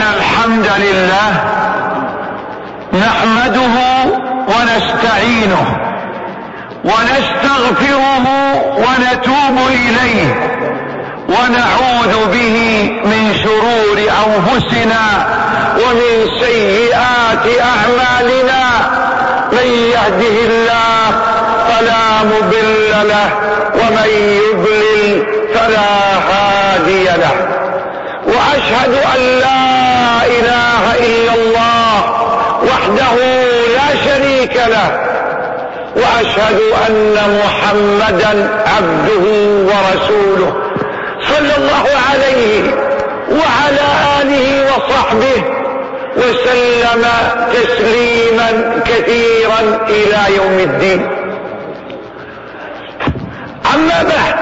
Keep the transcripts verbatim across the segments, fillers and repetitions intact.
الحمد لله نحمده ونستعينه ونستغفره ونتوب إليه ونعوذ به من شرور أنفسنا ومن سيئات أعمالنا. من يهده الله فلا مضل له ومن يضلل فلا هادي له. وأشهد أن لا إله إلا الله وحده لا شريك له، وأشهد أن محمدا عبده ورسوله صلى الله عليه وعلى آله وصحبه وسلم تسليما كثيرا إلى يوم الدين. أما بعد،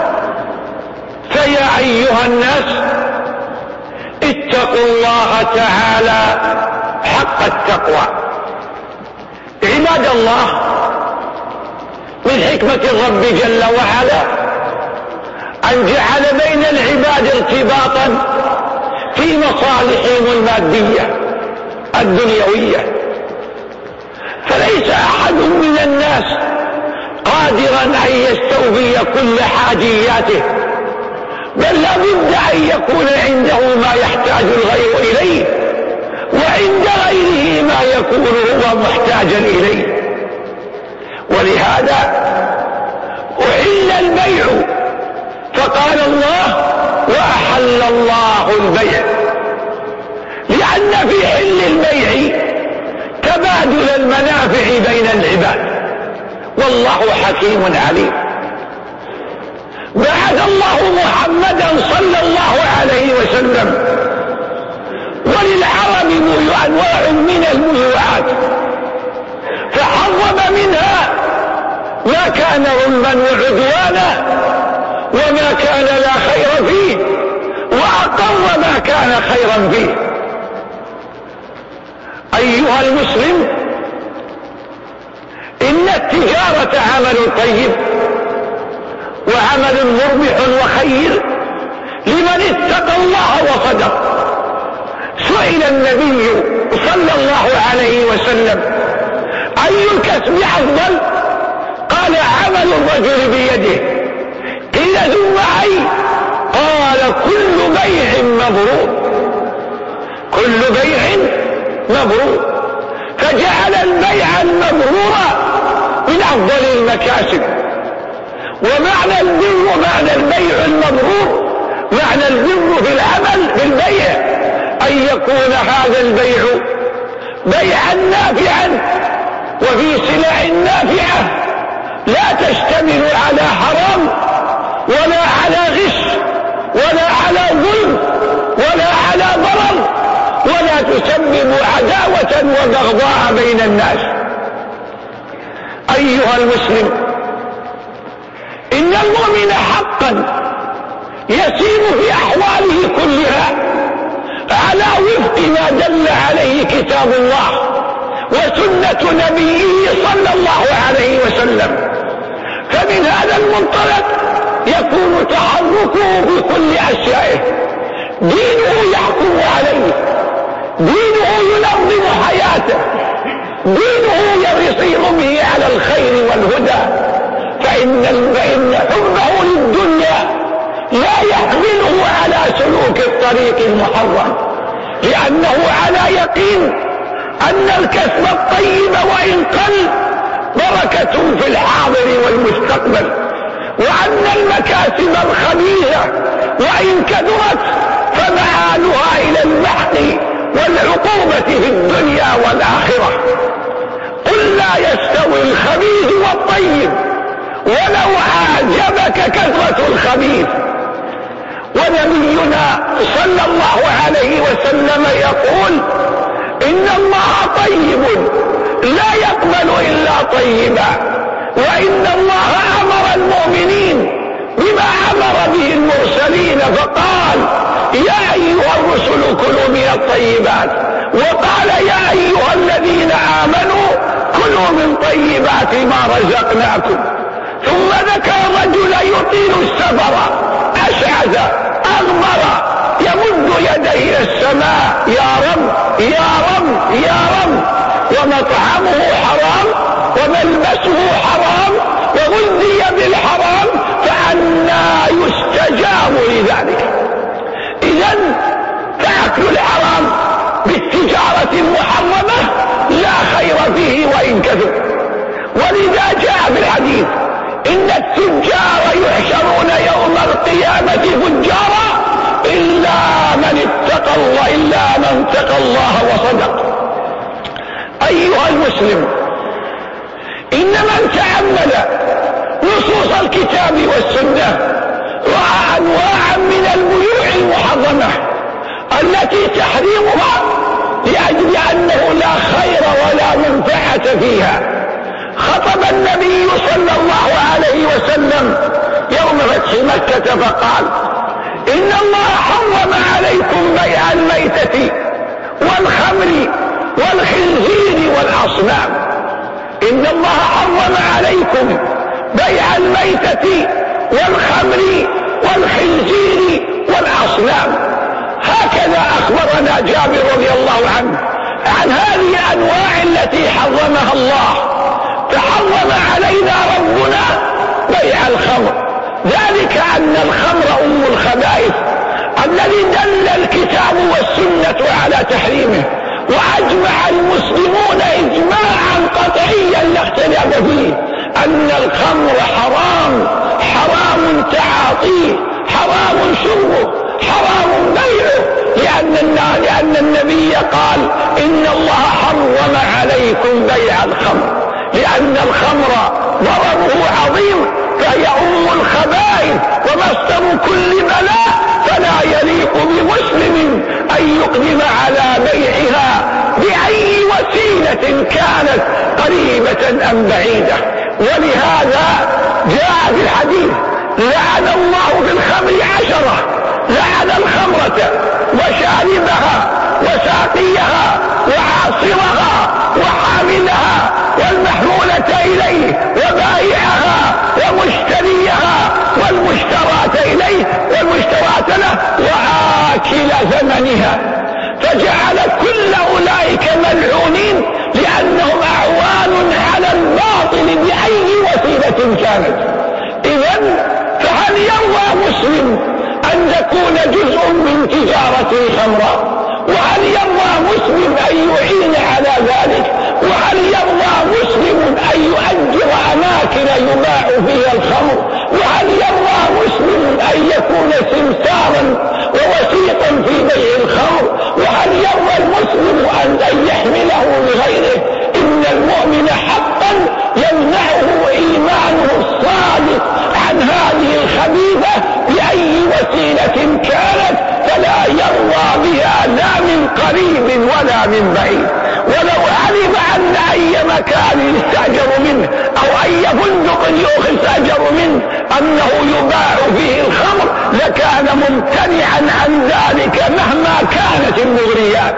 فيا أيها الناس اتقوا الله تعالى حق التقوى. عباد الله، من حكمة الرب جل وعلا أن جعل بين العباد ارتباطا في مصالحهم المادية الدنيوية، فليس أحد من الناس قادرا أن يستوفي كل حاجياته، بل لا بد أن يكون عنده ما يحتاج الغير إليه، وعند غيره ما يكون هو محتاجا إليه. ولهذا أحل البيع، فقال الله: وأحل الله البيع، لأن في حل البيع تبادل المنافع بين العباد، والله حكيم عليم. بعث الله محمدا صلى الله عليه وسلم وللعرب أنواع من البيوعات، فحرم منها ما كان ظلما وعدوانا وما كان لا خير فيه، وأقر ما كان خيرا فيه. أيها المسلم، إن التجارة عمل طيب وعمل مربح وخير لمن اتقى الله وصدق. سئل النبي صلى الله عليه وسلم: أي الكسب أفضل؟ قال: عمل الرجل بيده. قيل: ثم أي؟ قال: كل بيع مبرور. كل بيع مبرور. فجعل البيع المبرور من أفضل المكاسب. ومعنى البر ومعنى البيع المبرور، معنى البر في العمل في البيع أن يكون هذا البيع بيعا نافعا وفي سلع نافعة لا تشتمل على حرام ولا على غش ولا على ظلم ولا على ضرر، ولا تسبب عداوة وبغضاء بين الناس. أيها المسلم، إن المؤمن حقا يسير في أحواله كلها على وفق ما دل عليه كتاب الله وسنة نبيه صلى الله عليه وسلم. فمن هذا المنطلق يكون تحركه في كل أشيائه. دينه يحكم عليه، دينه ينظم حياته، دينه يصير به على الخير والهدى. فإن, فإن حبه للدنيا لا يحمله على سلوك الطريق المحرم، لأنه على يقين أن الكسب الطيب وإن قل بركة في الحاضر والمستقبل، وأن المكاسب الخبيثة وإن كثرت فمآلها إلى المحق والعقوبة في الدنيا والآخرة. قل لا يستوي الخبيث والطيب ولو أعجبك كثرة الخبيث. ونبينا صلى الله عليه وسلم يقول: إن الله طيب لا يقبل إلا طيبا. وإن الله أمر المؤمنين بما أمر به المرسلين، فقال: يا أيها الرسل كلوا من الطيبات، وقال: يا أيها الذين آمنوا كلوا من طيبات ما رزقناكم. ثم ذكر رجلا يطيل السفر أشعث أغبر يمد يديه الى السماء: يا رب يا رب يا رب، ومطعمه حرام وملبسه حرام وغذي بالحرام، فأنى يستجاب لذلك؟ إذن فأكل الحرام بالتجارة المحرمة لا خير فيه وإن كثر. ولذا جاء في الحديث: إن التجار يحشرون يوم القيامة فجارا إلا من اتقى الله إلا من اتقى الله وصدق. أيها المسلم، إن من تأمل نصوص الكتاب والسنة رأى أنواعا من البيوع المحرمة التي تحريمها لأجل أنه لا خير ولا منفعة فيها. خطب النبي صلى الله عليه وسلم يوم فتح مكة فقال: إن الله حرم عليكم بيع الميتة والخمر والخنزير والأصنام. إن الله حرم عليكم بيع الميتة والخمر والخنزير والأصنام. هكذا أخبرنا جابر رضي الله عنه عن هذه الأنواع التي حرمها الله. فحرم علينا ربنا بيع الخمر، ذلك أن الخمر أم الخبائث الذي دل الكتاب والسنة على تحريمه، وأجمع المسلمون إجماعا قطعيا لا اختلاف فيه أن الخمر حرام، حرام تعاطيه، حرام شربه، حرام بيعه، لأن, لأن النبي قال: إن الله حرم عليكم بيع الخمر، لأن الخمر ضرره عظيم، فهي أم الخبائث ومصدر كل بلاء، فلا يليق بمسلم أن يقدم على بيعها بأي وسيلة كانت قريبة أم بعيدة. ولهذا جاء في الحديث: لعن الله في الخمر عشرة، لعن الخمرة وشاربها وساقيها وعاصرها وحاملها والمحمولة إليه وبائعها ومشتريها والمشترات إليه والمشترات له وآكل ثمنها. فجعل كل أولئك ملعونين لأنهم أعوان على الباطل بأي وسيلة كانت. إذن فهل يرضى مسلم أن تكون جزء من تجارته خمرا؟ وهل يرضى مسلم أن يعين على ذلك؟ وهل يرضى مسلم أن يؤجر أماكن يباع فيها الخمر؟ وهل يرضى مسلم أن يكون سمسارا ووسيطا في بيع الخمر؟ وهل يرضى المسلم أن يحمله لغيره؟ إن المؤمن حقا يمنعه إيمانه الصادق عن هذه الخبيثة بأي وسيلة كانت، فلا يرضى بها لا من قريب ولا من بعيد. ولو علم أن أي مكان يستأجر منه أو أي فندق يستأجر منه أنه يباع فيه الخمر لكان ممتنعا عن ذلك مهما كانت المغريات.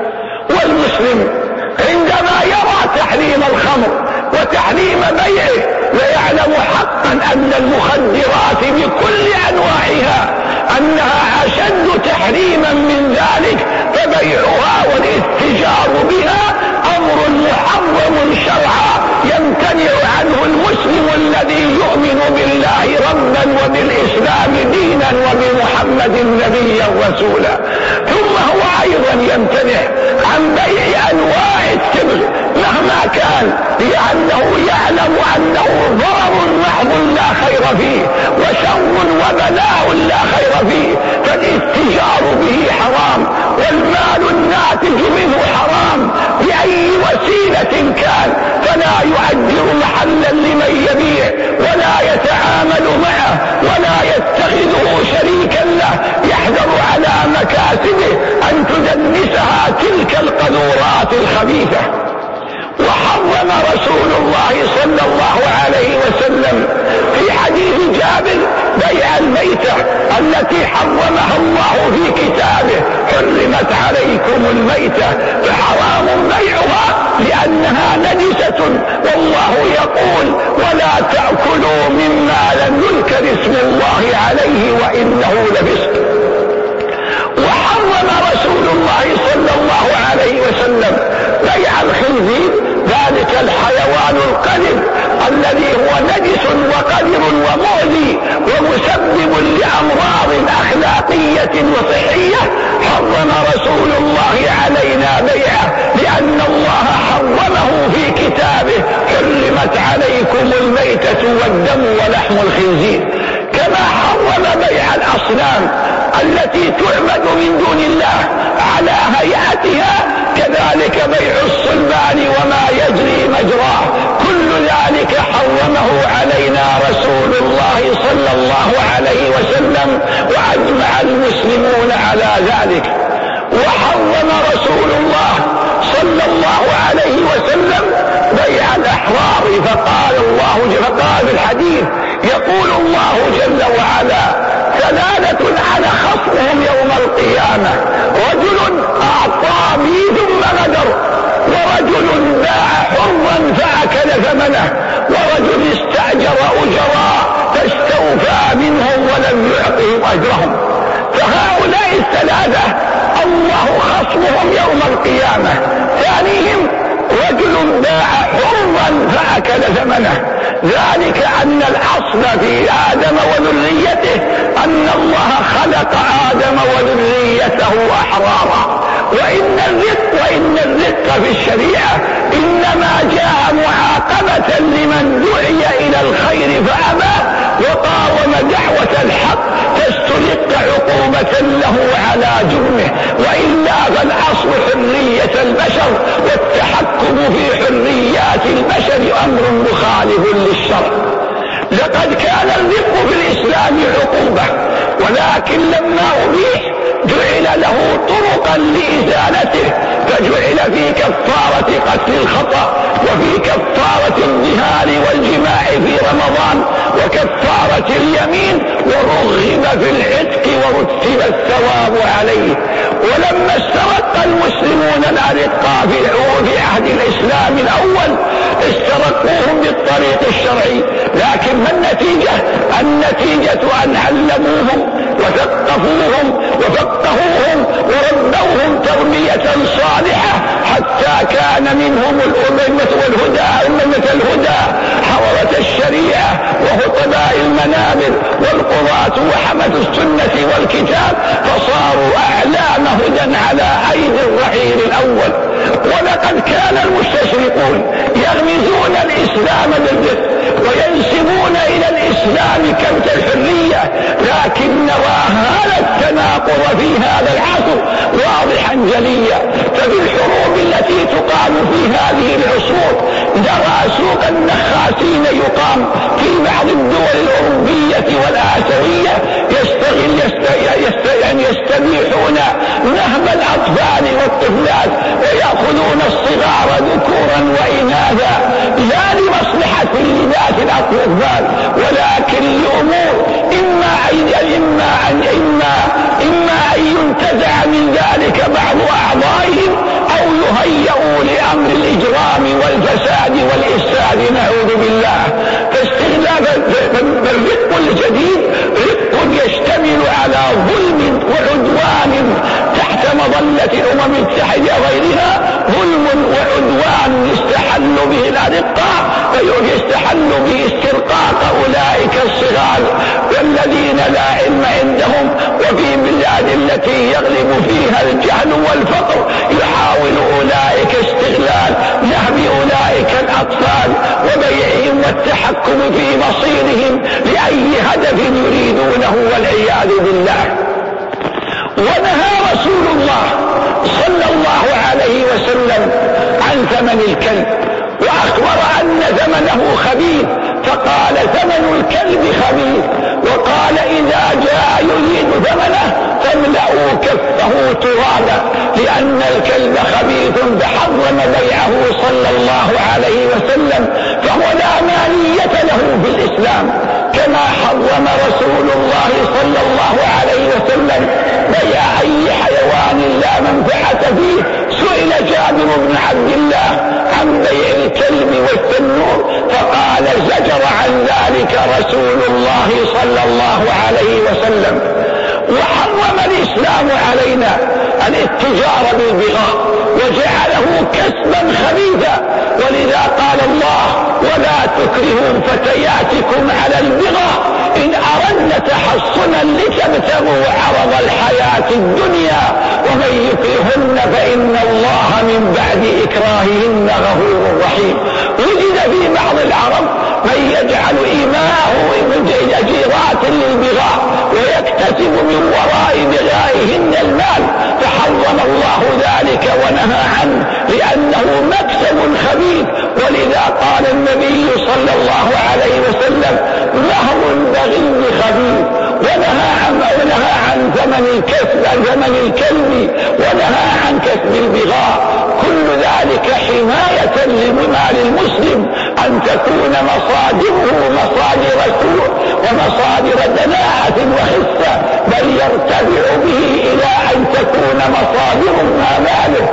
والمسلم عندما يرى تحريم الخمر وتحريم بيعه ويعلم حقا أن المخدرات بكل أنواعها أنها أشد تحريما من ذلك، فبيعها والاتجار بها أمر محرم شرعا يمتنع عنه المسلم الذي يؤمن بالله ربا وبالإسلام دينا وبمحمد نبيا رسولا. ثم هو أيضا يمتنع عن بيع أنواع التبغ مهما كان، لأنه يعلم أنه ضرر محض لا خير فيه وشر وبلاء لا خير فيه، فالاتجار به حرام والمال الناتج منه حرام بأي وسيلة كان، فلا يؤجر محلا لمن يبيع ولا يتعامل معه ولا يتخذه شريكا له، يحذر على مكاسبه أن تدنسها تلك القذورات الخبيثة. وحرم رسول الله صلى الله عليه وسلم في حديث جابر بيع الميتة التي حرمها الله في كتابه: حرمت عليكم الميتة، فحرام بيعها لأنها نجسة، والله يقول: ولا تأكلوا مما لم يذكر اسم الله عليه وإنه لفسق. وصحية حرم رسول الله علينا بيعه، لأن الله حرمه في كتابه: حرمت عليكم الميتة والدم ولحم الخنزير. كما حرم بيع الأصنام التي تعبد من دون الله على هيئتها، كذلك بيع الصلبان وما يجري مجراه، كل ذلك حرمه علينا رسول الله صلى الله عليه وسلم، وأجمع المسلمون على ذلك. وحرم رسول الله صلى الله عليه وسلم بيع الأحرار، فقال الله فقال في الحديث يقول الله جل وعلا: ثلاثة على خصمهم يوم القيامة: رجل أعطى بي ثم غدر، ورجل باع حرا فأكل ثمنه، ورجل استأجر أجراء فاستوفى منهم ولم يعطهم أجرهم. فهؤلاء الثلاثة الله خصمهم يوم القيامة. ثانيهم رجل باع حرا فأكل ثمنه، ذلك أن الأصل في آدم وذريته أن الله خلق آدم وذريته أحرارا، وإن الرق وإن الرق في الشريعة إنما جاء معاقبة لمن دعي إلى الخير فأبى وقاوم دعوة الحق، فاسترق عقوبة له على جرمه، وإلا فالأصل حرية البشر، والتحكم في حريات البشر أمر مخالف للشرع. لقد كان الرق في الإسلام عقوبة، ولكن لما أبيح جعل له طرقا لإزالته، فجعل في كفارة قتل الخطأ، وفي كفارة النهار والجماع في رمضان، وكفارة اليمين، ورغب في العتق ورتب الثواب عليه. ولما استرق المسلمون الأرقاء في عهد الإسلام الأول استرقوهم بالطريق الشرعي، لكن ما النتيجة؟ النتيجة أن علموهم وثقفوهم وفقهوهم وربوهم تربية صالحة، حتى كان منهم الأمة والهدى أمة الهدى حضرة الشريعة وخطباء المنابر والقضاة وحمد السنة والكتاب، فصاروا أعلام هدى على أيدي الرحيل الأول. ولقد كان المستشرقون يغمزون الإسلام بالرق وينسبون إلى الإسلام كبت الحرية، لكن نرى هذا التناقض في هذا العصر واضحا جليا. ففي الحروب التي تقام في هذه العصور نرى سوق النخاسين يقام في بعض الدول الأوروبية والآسيوية، يستغل يستغل يستبيحون نهب الأطفال والطفلات، ويأخذون الصغار ذكورا وإناثا، لا لمصلحة لذات الأطفال ولكن لأمور إما أن إما أن إما إما أن ينتزع من ذلك بعض أعضائهم، أو يهيئوا لأمر الإجرام والفساد والإفساد، نعوذ بالله. فاستغلال الرق الجديد رق يشتمل على ظلم وعدوان تحت مظلة الأمم المتحدة وغيرها، ظلم وعدوان يستحل به الأرقاء، فيستحل به استرقاق أولئك الصغار والذين لا علم عندهم، وفي البلاد التي يغلب فيها الجهل والفقر يحاول أولئك استغلال نهب أولئك الأطفال وبيعهم والتحكم في مصيرهم لأي هدف يريدونه والعياذ بالله. ونهى رسول الله صلى الله عليه وسلم عن ثمن الكلب، وأخبر أن ثمنه خبيث، فقال: ثمن الكلب خبيث. وقال: إذا جاء يريد ثمنه فاملأوا كفه ترابا، لأن الكلب خبيث، فحرم بيعه صلى الله عليه وسلم، فهو لا مالية له في الإسلام. كما حرم رسول الله صلى الله عليه وسلم بيع أي حيوان لا منفعة فيه. سئل جابر بن عبد الله عن بيع الكلب والتنور، فقال: زجر عن ذلك رسول الله صلى الله عليه وسلم. وحرم الإسلام علينا الاتجار بالبغاء وجعله كسبا خبيثا، ولذا قال الله: ولا تكرهوا فتياتكم على البغاء إن أردنا تحصنا لتبتغوا عرض الحياة الدنيا ومن يكرهن فإن الله من بعد إكراههن غفور رحيم. وجد في بعض العرب من يجعل إيماءه جيرات للبغاء ويكتسب من وراء بغائهن المال، فحرم الله ذلك ونهى عنه لأنه مكسب خبيث. ولذا قال النبي صلى الله عليه وسلم مهر البغي خبيث، ونهى عن ونهى عن ثمن الكسب عن ثمن الكلب، ونهى عن كسب البغاء. كل ذلك حماية لمال المسلم أن تكون مصادره مصادر سوء ومصادر دناءة وخسة، بل يرتفع به إلى أن تكون مصادر ماله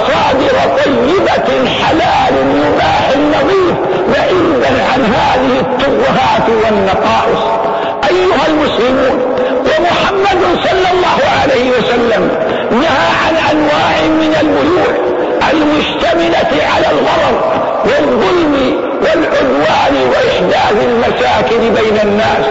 مصادر طيبة حلال مباح نظيف بعيدا عن هذه الترهات والنقائص. أيها المسلمون، ومحمد صلى الله عليه وسلم نهى عن أنواع من البيوع المشتملة على الغرر والظلم والعدوان وإحداث المشاكل بين الناس،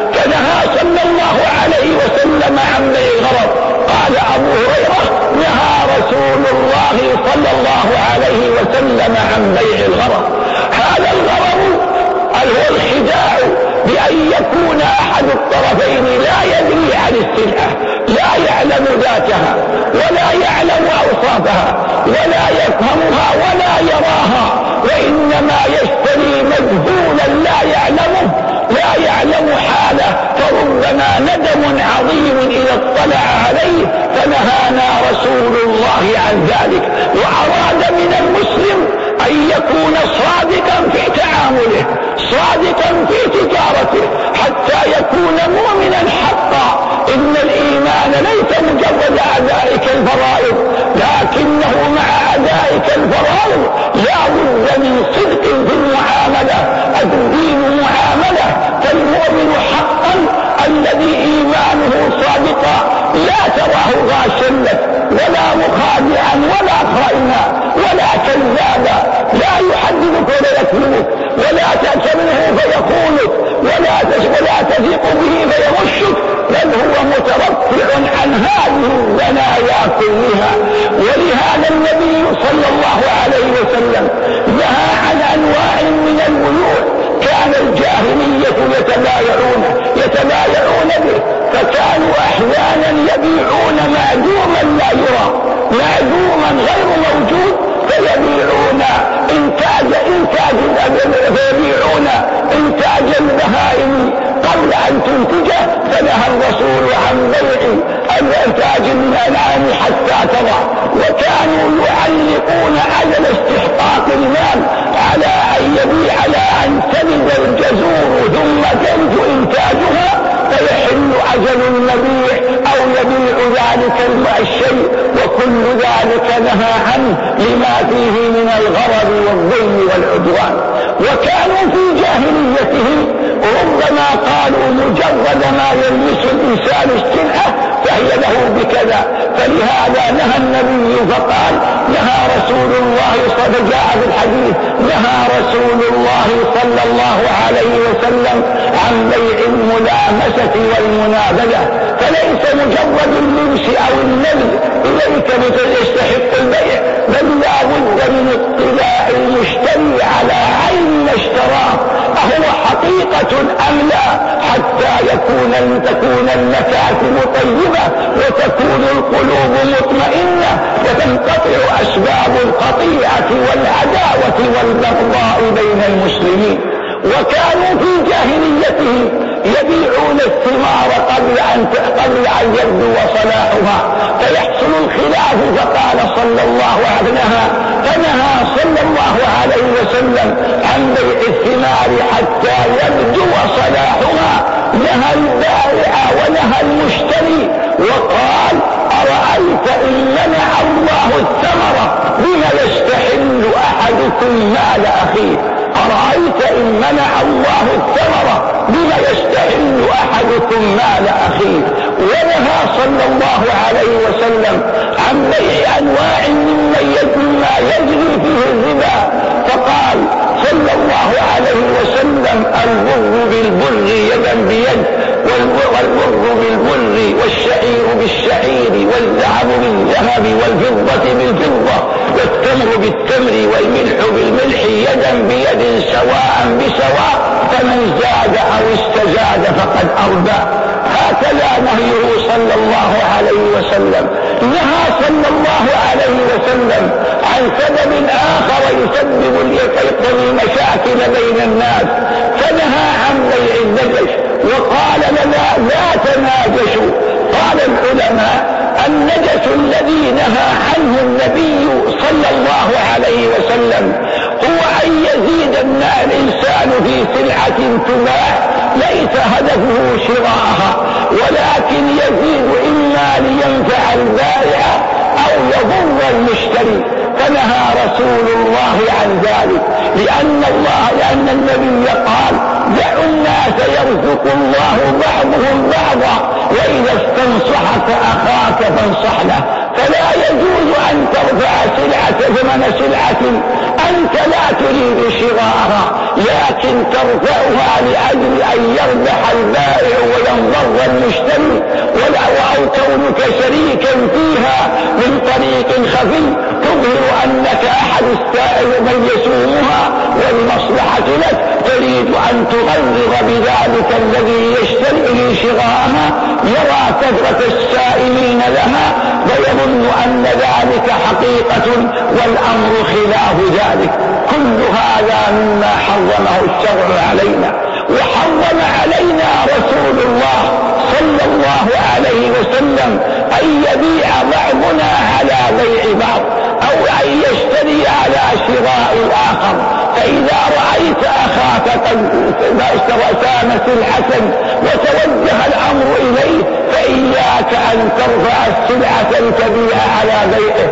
فنهى صلى الله عليه وسلم عن بيع الغرر. قال أبو هريرة نهى رسول الله صلى الله عليه وسلم عن بيع الغرر. هذا الغرر هو الخداع بأن يكون أحد الطرفين لا يدري عن السلعة، لا يعلم ذاتها ولا يعلم أوصافها ولا يفهمها ولا يراها، وإنما يشتري مجهولا لا يعلمه لا يعلم حاله، فربما ندم عظيم إذا اطلع عليه. فنهانا رسول الله عن ذلك، وأراد من المسلم أن يكون صادقا في تعامله صادقا في تجارته حتى يكون مؤمنا حقا. إن الإيمان ليس مجرد أدائك الفرائض، لكنه مع أدائك الفرائض لا بد من صدق في المعاملة. الدين معاملة، فالمؤمن حقا الذي إيمانه صادقا لا تراه غاشا لك ولا مخادعا ولا خائنا ولا كذابا، لا يحدثك ولا يكذبك ولا تأتمنه فيخونك ولا ولا تثق به فيغشك، بل هو مترفع عن هذه البلايا كلها. ولهذا النبي صلى الله عليه وسلم نهى عن أنواع من البيوع كان الجاهلية يتبايعون يتبايعون به، فكانوا أحيانا يبيعون معدوما لا يرى معدوما غير موجود، فيبيعون إنتاج إنتاج فيبيعون إنتاج البهائم قبل أن تنتجه. فنهى الرسول عن بيع الإنتاج من الأنعام حتى تضع، وكانوا يعلقون أجل استحقاق المال على أن يبيع على أن تلد الجزور ثم تنتج إنتاجها فيحل أجل المبيع أو يبيع ذلك الشيء، وكل ذلك نهى عنه لما فيه من الغرض والظلم والعدوان. وكانوا في جاهليتهم ربما قالوا مجرد ما يلمس الإنسان السلعة فهي له بكذا، فلهذا نهى النبي فقال نهى رسول الله صلى الله عليه الحديث نهى رسول الله صلى الله عليه وسلم عن بيع الملامسة والمنابذة. فليس مجرد اللمس أو النبذ إليك مثل يستحق البيع، بل لا بد من اطلاع المشتري على عين ما اشتراه أهو حقيقة أم لا، حتى يكون تكون المكاسب طيبة وتكون القلوب مطمئنة وتنقطع أسباب القطيعة والعداوة والبغضاء بين المسلمين. وكانوا في جاهليتهم يبيعون الثمار قبل أن قبل أن يبدو صلاحها فيحصل الخلاف، فقال صلى الله عليه وسلم فنهى صلى الله عليه وسلم عن بيع الثمار حتى يبدو صلاحها، نهى البائع ونهى المشتري وقال أرأيت إن منع الله الثمرة بما يستحل أحدكم مال أخيه، أرأيت إن منع الله الثمرة بما يستحل أحدكم مال أخيه. ونهى صلى الله عليه وسلم عن بيع أنواع مما يجري فيه الربا، فقال صلى الله عليه وسلم البر بالبر يدا بيد الفضة بالفضة والتمر بالتمر والملح بالملح يدا بيد سواء بسواء فمن زاد أو استزاد فقد أربى. هكذا نهيه صلى الله عليه وسلم. نهى صلى الله عليه وسلم عن سبب آخر يسبب المشاكل بين الناس، فنهى عن بيع النجش وقال لنا لا تناجشوا. قال العلماء النجش الذي نهى عنه النبي صلى الله عليه وسلم هو أن يزيد الإنسان في سلعة تباع ليس هدفه شراءها، ولكن يزيد إما لينفع البائع أو يضر المشتري، فنهى رسول الله عن ذلك، لأن الله لأن النبي قال دعوا الناس يرزق الله بعضهم بعضا، وإذا استنصحك أخاك فانصح له. فلا يجوز أن ترفع سلعة ثمن سلعة أنت لا تريد شراءها، لكن ترفعها لأجل أن يربح البائع وينضر المشتري، أو كونك شريكا فيها من طريق خفي تظهر أنك أحد السائل من يسومها والمصلحة لك، تريد أن تغرر بذلك الذي يشتري شراءها، يرى كثرة السائلين لها ويظن أن ذلك حقيقة والأمر خلاف ذلك. كل هذا مما حرمه الشرع علينا، وحرم علينا رسول الله صلى الله عليه وسلم أن يبيع بعضنا على بيع بعض، أو أن يشتري على شراء الآخر. فإذا رأيت أخاك قد سام سلعة وتوجه الأمر إليه فإياك أن ترفع السلعة لتبيع على بيعه،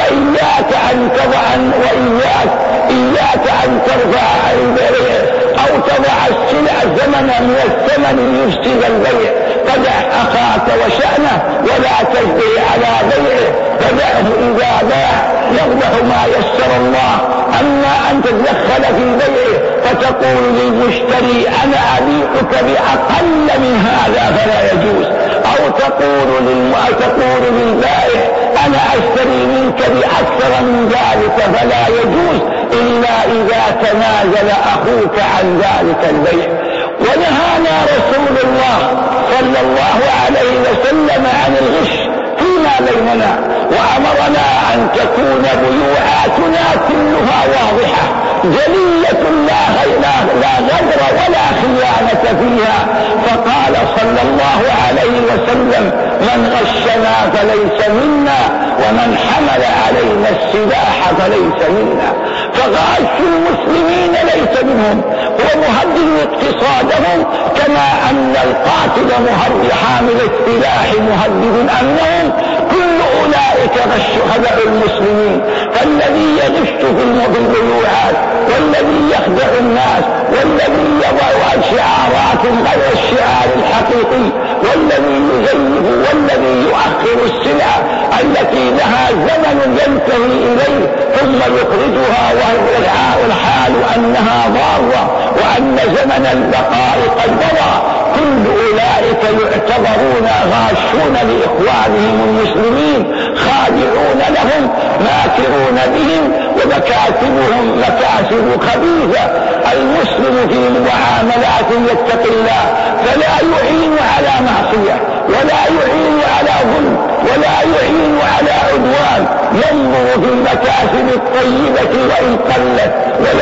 وإياك أن تضع وإياك إياك أن ترفع البيع أو تضع السلع زمنا من الثمن ليفسد البيع. فدع أخاك وشأنه ولا تجري على بيعه، فدعه إذا باع يربح ما يسر الله. أما أن تتدخل في بيعه فتقول للمشتري أنا أبيعك بأقل من هذا فلا يجوز، أو تقول للم... تقول للبائع أنا أشتري منك بأكثر من ذلك فلا يجوز، إلا إذا تنازل أخوك عن ذلك البيع. ونهانا رسول الله صلى الله عليه وسلم عن الغش فيما بيننا، وأمرنا أن تكون بيوعاتنا كلها واضحة جلية لا لا غدر ولا خيانة فيها. فقال صلى الله عليه وسلم من غشنا فليس منا ومن حمل علينا السلاح فليس منا. فغاش المسلمين ليس منهم، هو مهدد اقتصادهم كما أن القاتل مهدد حامل السلاح مهدد أمنهم. كل أولئك غش خدع المسلمين، فالذي يغش في البيوعات والذي يخدع الناس والذي يضع شعارات غير الشعار الحقيقي والذي يزيف والذي يؤخر السلعة التي لها زمن ينتهي إليه ثم يخرجها والحال أنها ضارة وأن زمن البقاء قد مضى. كل أولئك يعتبرون غاشون لإخوانهم المسلمين، خادعون لهم، ماكرون بهم، ومكاسبهم مكاسب خبيثة. المسلم في معاملات يتقي الله فلا يعين على معصية ولا يعين على ظلم ولا يعين على عدوان، ينظر في المكاسب الطيبة وإن قلت،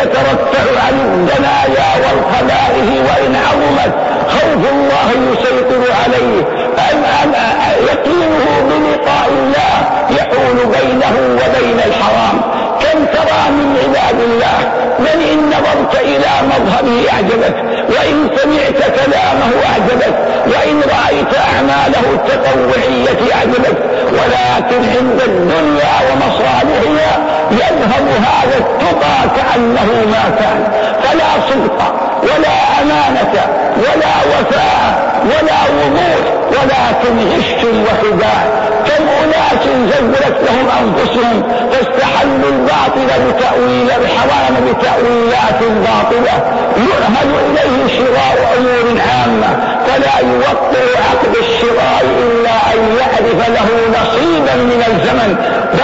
ويترفع عن الدنايا والخبائث وإن عظمت. خوف الله يسيطر عليه، أم أم يقينه بلقاء الله يحول بينه وبين الحرام. كم ترى من عباد الله من إن نظرت إلى مظهره أعجبك، وإن سمعت كلامه أعجبك، وإن رأيت أعماله التطوعية أعجبك، ولكن عند الدنيا ومصالحها يذهب هذا التقى كأنه ما كان. فلا صدق ولا أمانة ولا وفاء ولا وضوح، ولكن غش وخداع. كم أناس زورت لهم أنفسهم فاستحلوا الباطل بتأويل الحرام بتأويلات باطلة، يؤهل إليه شراء أمور عامة فلا يوقع عقد الشراء إلا أن يعرف له نصيبا من الزمن، بل قد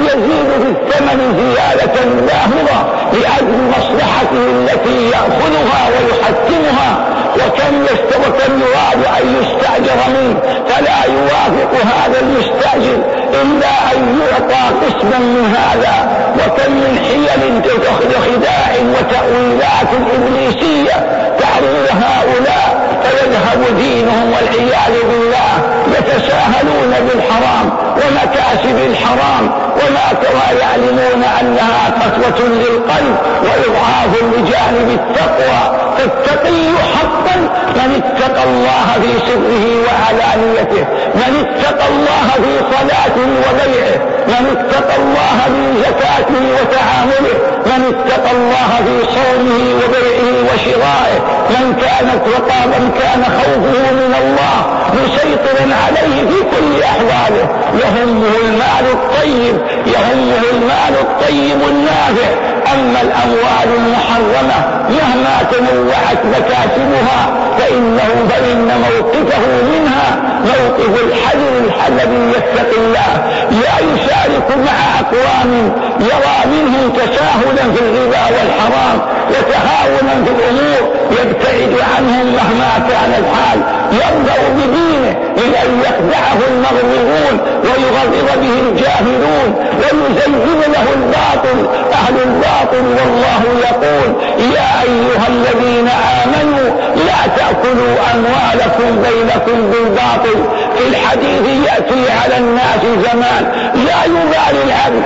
يزيد في الثمن زيادة باهظة لأجل مصلحته التي يأخذها ويحتمها، وكم وكم يراد أن يستأجر منه فلا يوافق هذا المستأجر إلا أن يعطى قسما من هذا. وكم من حيل وخداع وتأويلات إبليسية تعرض هؤلاء فيذهب دينهم والعياذ بالله، يتساهلون بالحرام ومكاسب الحرام وما ترى يعلمون أنها قسوة للقلب وإضعاف لجانب التقوى. فالتقي حقا من اتقى الله في سره وعلانيته، من اتقى الله في صلاته وبيعه، من اتقى الله في زكاته وتعامله، من اتقى الله في صومه وبيعه وشرائه، من كانت وقابا كان خوفه من الله مسيطرا عليه في كل أحواله. يهمه المال الطيب، يهمه المال الطيب النافع. أما الأموال المحرمة مهما تنوعت مكاسبها فإنه فإن موقفه منها موقف الحذر الذي يتقي الله، لا يشارك مع أقوام يرى منهم تساهلا في الربا والحرام وتهاونا في الأمور، يبتعد عنهم مهما كان الحال، يرضى بدينه من أن يخدعه المغرورون ويغرر به الجاهلون ويزين له الباطل أهل الباطل. والله يقول يا أيها الذين آمنوا لا تأكلوا أموالكم بينكم بالباطل. في الحديث يأتي على الناس زمان لا يبالي العبد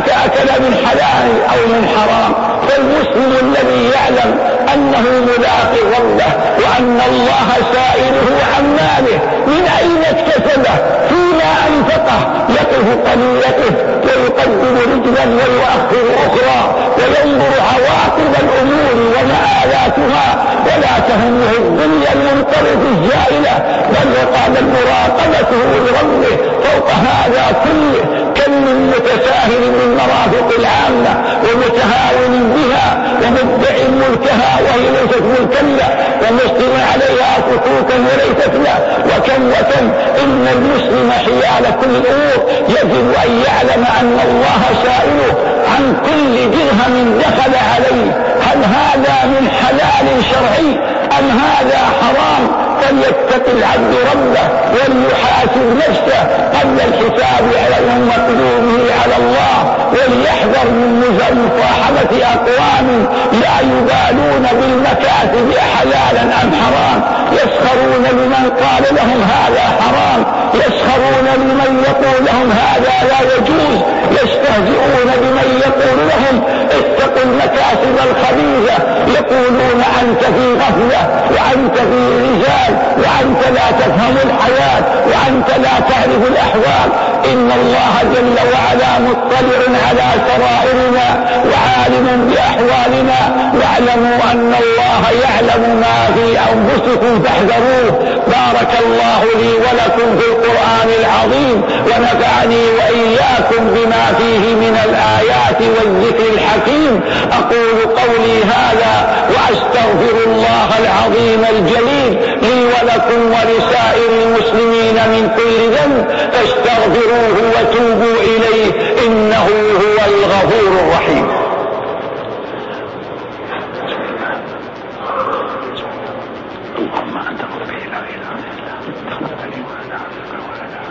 أكل من حلال أو من حرام، فالمسلم الذي يعلم أنه ملاق ربه وأن الله سائله عن ماله من أين اكتسبه فيما أنفقه يقف قليلته ويقدم رجلا ويؤخر أخرى وينظر عواقب الأمور ومآلاتها، ولا تهمه الدنيا المنقرض الزائلة، بل وقال مراقبته لربه فوق هذا كله. كم من متساهل من مرافق العامة ومتهاون بها ومدع ملكها وهي ليست ملكا له ومسلم عليها فكوكا وليست له. وكم وكم إن المسلم حيال كل الأمور يجب أن يعلم أن الله سائله عن كل درهم دخل عليه، هل هذا من حلال شرعي أم هذا حرام؟ فليتق العبد ربه وليحاسب نفسه قبل الحساب على مقدومه على الله، وليحذر من مصاحبة أقوام لا يبالون بالمكاسب حلالا أم حرام، يسخرون لمن قال لهم هذا حرام، يسخرون لمن يقول لهم هذا لا يجوز، يستهزئون بمن يقول لهم اتقوا المكاسب الخبيثة، يقولون أنت في غفلة وأنت في رجال وأنت لا تفهم الحياة وأنت لا تعرف الأحوال. إن الله جل وعلا مطلع على سرائرنا وعالم بأحوالنا، واعلموا أن الله يعلم ما في أنفسكم فاحذروه. بارك الله لي ولكم في القرآن العظيم ونفعني وإياكم بما فيه من الآيات والذكر الحكيم. أقول قولي هذا وأستغفر الله العظيم الجليل لي ولكم ولسائر المسلمين من كل ذنب فاستغفروه وتوبوا إليه إنه هو الغفور الرحيم. اللهم أنت ربي لا إله إلا أنت خلقتني وأنا عبدك وأنا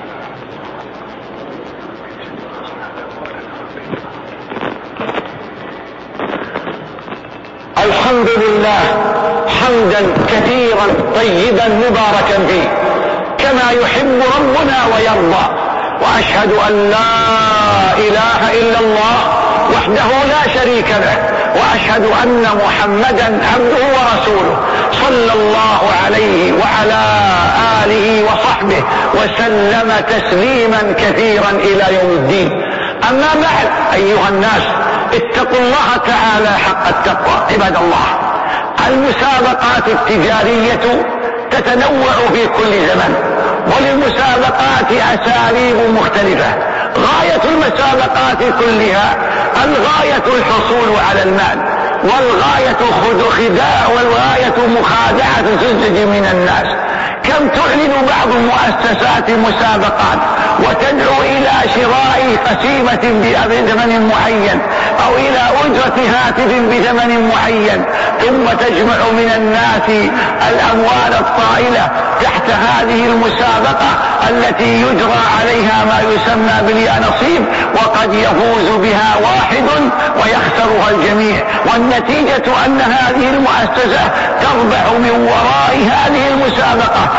الحمد لله حمدا كثيرا طيبا مباركا فيه كما يحب ربنا ويرضى، وأشهد أن لا إله إلا الله وحده لا شريك له، وأشهد أن محمدا عبده ورسوله صلى الله عليه وعلى آله وصحبه وسلم تسليما كثيرا إلى يوم الدين. أما بعد أيها الناس اتقوا الله تعالى حق التقوى. عباد الله، المسابقات التجارية تتنوع في كل زمن، وللمسابقات أساليب مختلفة. غاية المسابقات كلها الغاية الحصول على المال، والغاية خداع والغاية مخادعة الزج من الناس. كم تعلن بعض المؤسسات مسابقات وتدعو إلى شراء قسيمة بثمن معين أو إلى أجرة هاتف بثمن معين، ثم تجمع من الناس الأموال الطائلة تحت هذه المسابقة التي يجرى عليها ما يسمى باليانصيب، وقد يفوز بها واحد ويخسرها الجميع، والنتيجة أن هذه المؤسسة تربح من وراء هذه المسابقة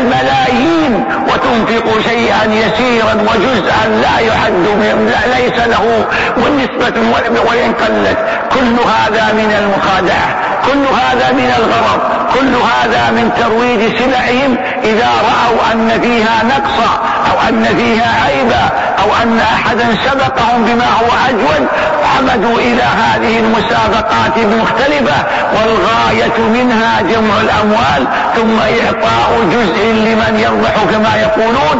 الملايين وتنفق شيئا يسيرا وجزءا لا يعد ليس له والنسبة وإن قلت. كل هذا من المخادعة، كل هذا من الغرض، كل هذا من ترويج سلعهم إذا رأوا أن فيها نقصا أو أن فيها عيبا أو أن أحدا سبقهم بما هو أجود عمدوا إلى هذه المسابقات المختلفة، والغاية منها جمع الأموال ثم إعطاء جزء لمن يربح كما يقولون،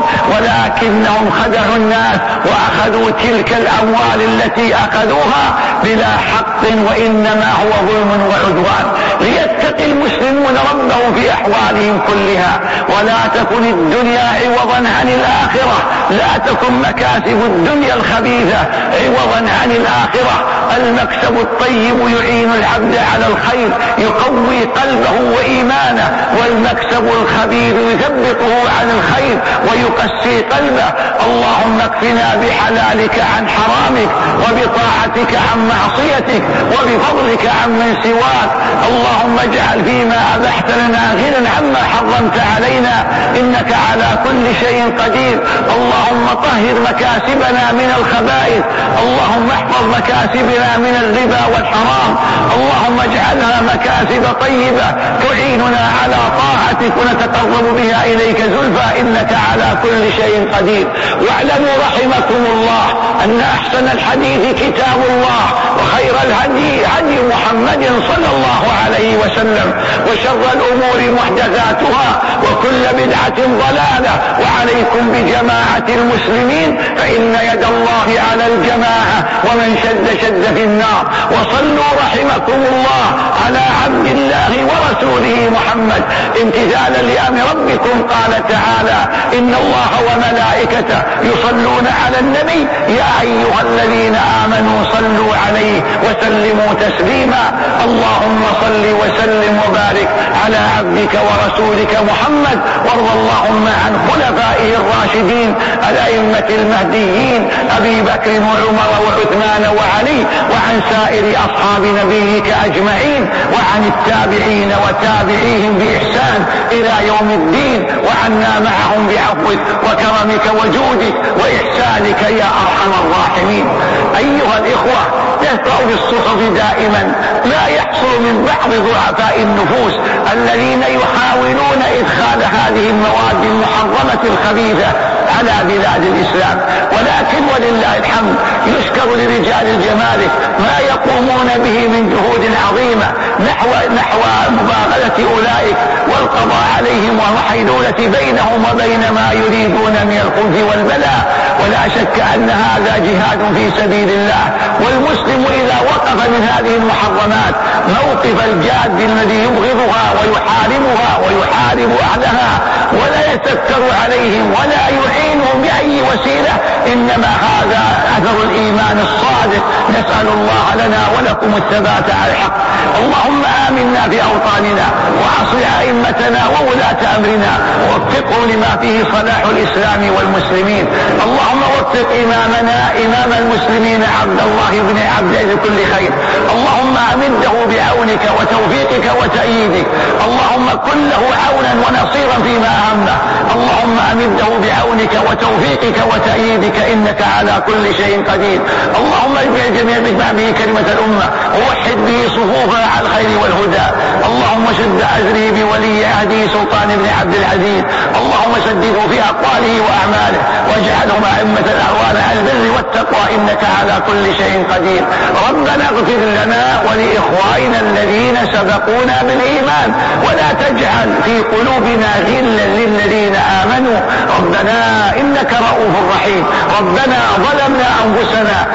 ولكنهم خدعوا الناس وأخذوا تلك الأموال التي أخذوها بلا حق وإنما هو ظلم وعدوان. ليتقي المسلمون ربهم في أحوالهم كلها، ولا تكن الدنيا عوضا عن الآخرة، لا تكن مكاسب الدنيا الخبيثة عوضا عن الآخرة. المكسب الطيب يعين العبد على الخير يقوي قلبه وإيمانه، والمكسب الخبيث يثبطه عن الخير ويقسي قلبه. اللهم اكفنا بحلالك عن حرامك وبطاعتك عن معصيتك وبفضلك عن من سواك. اللهم اجعل فيما أبحت لنا غنى عما حرمت علينا، إنك على كل شيء قدير. اللهم طهر مكاسبنا من الخبائث، اللهم احفظ مكاسبنا من الربا والحرام، اللهم اجعلها مكاسب طيبة تعيننا على طاعتك ونتقرب بها إليك زلفى، إنك على كل شيء قدير. واعلموا رحمكم الله أن أحسن الحديث كتاب الله، وخير الهدي هدي محمد صلى الله عليه وسلم، وشر الأمور محدثاتها وكل بدعة ضلالة. وعليكم بجماعة المسلمين فإن يد الله على الجماعة، ومن شد شد في النار. وصلوا رحمكم الله على عبد الله ورسوله محمد امتثالا لأمر ربكم. قال تعالى: إن الله وملائكته يصلون على النبي يا أيها الذين آمنوا صلوا عليه وسلموا تسليما. اللهم صل وسلم وبارك على عبدك ورسولك محمد، وارض اللهم عن خلفائه الراشدين الأئمة المهديين أبي بكر وعمر وعثمان وعلي، وعن سائر أصحاب نبيك أجمعين، وعن التابعين وتابعيهم بإحسان إلى يوم الدين، وعنا معهم بعفوك وكرمك وجودك وإحسانك يا أرحم الراحمين. أيها الإخوة، يقرأ في الصحف دائما ما يحصل من بعض ضعفاء النفوس الذين يحاولون إدخال هذه المواد المحرمة الخبيثة على بلاد الإسلام، ولكن ولله الحمد يشكر لرجال الجمارك ما يقومون به من جهود عظيمة نحو نحو مباغلة أولئك والقضاء عليهم والحيلولة بينهم وبين ما يريدون من الخبث والبلاء. ولا شك أن هذا جهاد في سبيل الله، والمسلم إذا وقف من هذه المحرمات موقف الجاد الذي يبغضها ويحاربها ويحارب أهلها ولا يتكر عليهم ولا يعينهم بأي وسيلة، إنما هذا أثر الإيمان الصادق. نسأل الله لنا ولكم الثبات على الحق. اللهم آمنا في أوطاننا، وأصلح أئمتنا وولاة أمرنا، ووفقهم لما فيه صلاح الإسلام والمسلمين. اللهم وفق إمامنا إمام المسلمين عبد الله بن عبد كل خير. اللهم أمده بعونك وتوفيقك وتأييدك. اللهم كن له عونا ونصيرا فيما أهمه. اللهم أمده بعونك وتوفيقك وتأييدك، إنك على كل شيء قدير. اللهم اجمع جميع بما به كلمة الأمة، ووحد به صفوفها على الخير والهدى. اللهم شد أزري بولي عهده سلطان بن عبد العزيز. اللهم سدده في أقواله وأعماله، واجعلهم أئمة الأهوال على البر والتقوى، إنك على كل شيء قدير. ربنا اغفر لنا ولإخواننا الذين سبقونا بالإيمان، ولا تجعل في قلوبنا غلا للذين آمنوا. ربنا إنك رؤوف رحيم. ربنا ظلمنا أنفسنا وإن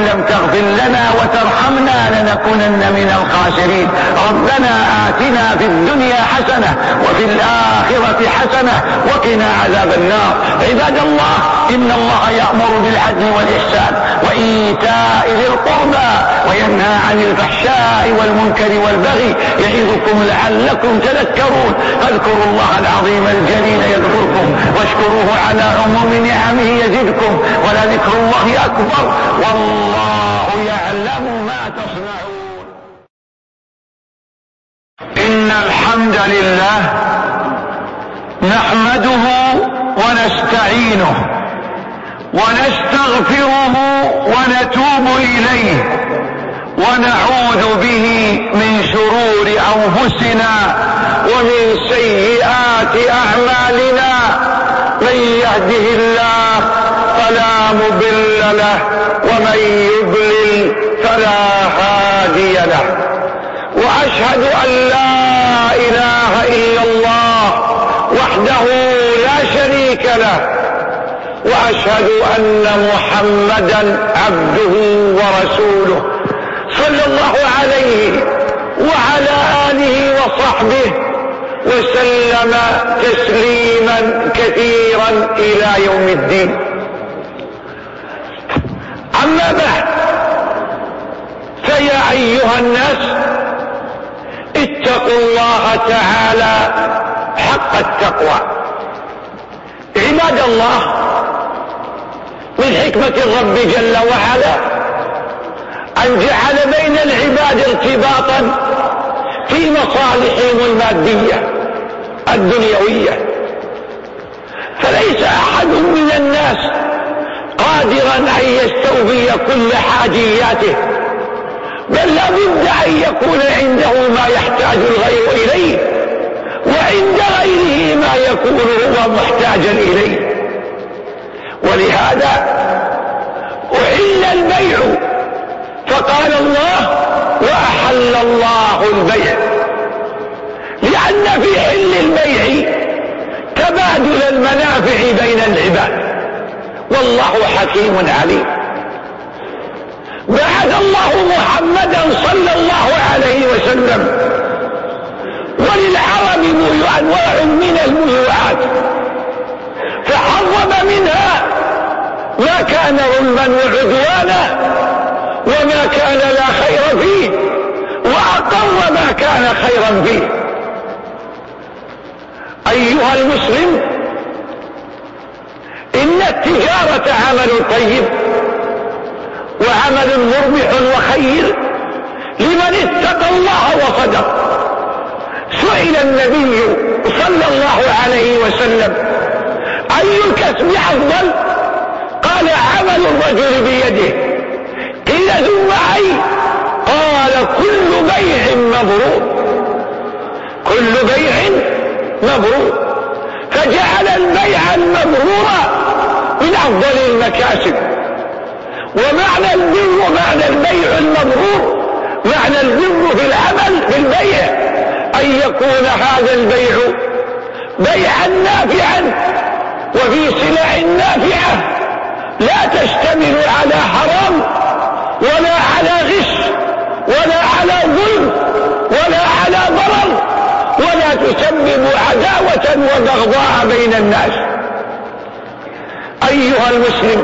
لم تغفر لنا وترحمنا لنكونن من الخاسرين. ربنا آتنا في الدنيا حسنة وفي الآخرة حسنة وقنا عذاب النار. عباد الله، إن الله يأمر بالعدل والإحسان وإيتاء ذي القربى وينهى عن الفحشاء والمنكر والبغي يعظكم لعلكم تذكرون. فاذكروا الله العظيم الجليل يذكركم واشكروه على عموم نعمه يزدكم ولذكر الله أكبر والله يعلم ما تصنعون. إن الحمد لله نحمده ونستعينه ونستغفره ونتوب إليه ونعوذ به من شرور أنفسنا ومن سيئات أعمالنا. من يهده الله فلا مضل له ومن يضلل فلا هادي له. وأشهد أن لا إله إلا الله وحده لا شريك له وأشهد أن محمدا عبده ورسوله صلى الله عليه وعلى آله وصحبه وسلم تسليما كثيرا إلى يوم الدين. أما بعد، فيا أيها الناس اتقوا الله تعالى حق التقوى. عباد الله، من حكمة الرب جل وعلا أن جعل بين العباد ارتباطا في مصالحهم المادية الدنيوية، فليس أحد من الناس قادرا أن يستوفي كل حاجياته، بل لابد أن يكون عنده ما يحتاج الغير إليه وعند غيره ما يكون هو محتاجا إليه. ولهذا أحل البيع، فقال الله وأحل الله البيع، لأن في حل البيع تبادل المنافع بين العباد، والله حكيم عليم. بعث الله محمدا صلى الله عليه وسلم وللعرب أنواع من البيوعات، فحرم منها ما كان ظلما وعدوانا وما كان لا خير فيه، وأقر ما كان خيرا فيه. أيها المسلم، إن التجارة عمل طيب وعمل مربح وخير لمن اتقى الله وصدق. سئل النبي صلى الله عليه وسلم أي الكسب أفضل؟ قال عمل الرجل بيده. قيل ثم أي؟ قال كل بيع مبرور، كل بيع مبرور. فجعل البيع المبرور من أفضل المكاسب. ومعنى البر معنى البيع المبرور، معنى البر في العمل في البيع أن يكون هذا البيع بيعا نافعا وفي سلع نافعة لا تشتمل على حرام ولا على غش ولا على ظلم ولا على ضرر ولا تسبب عداوة وبغضاء بين الناس. أيها المسلم،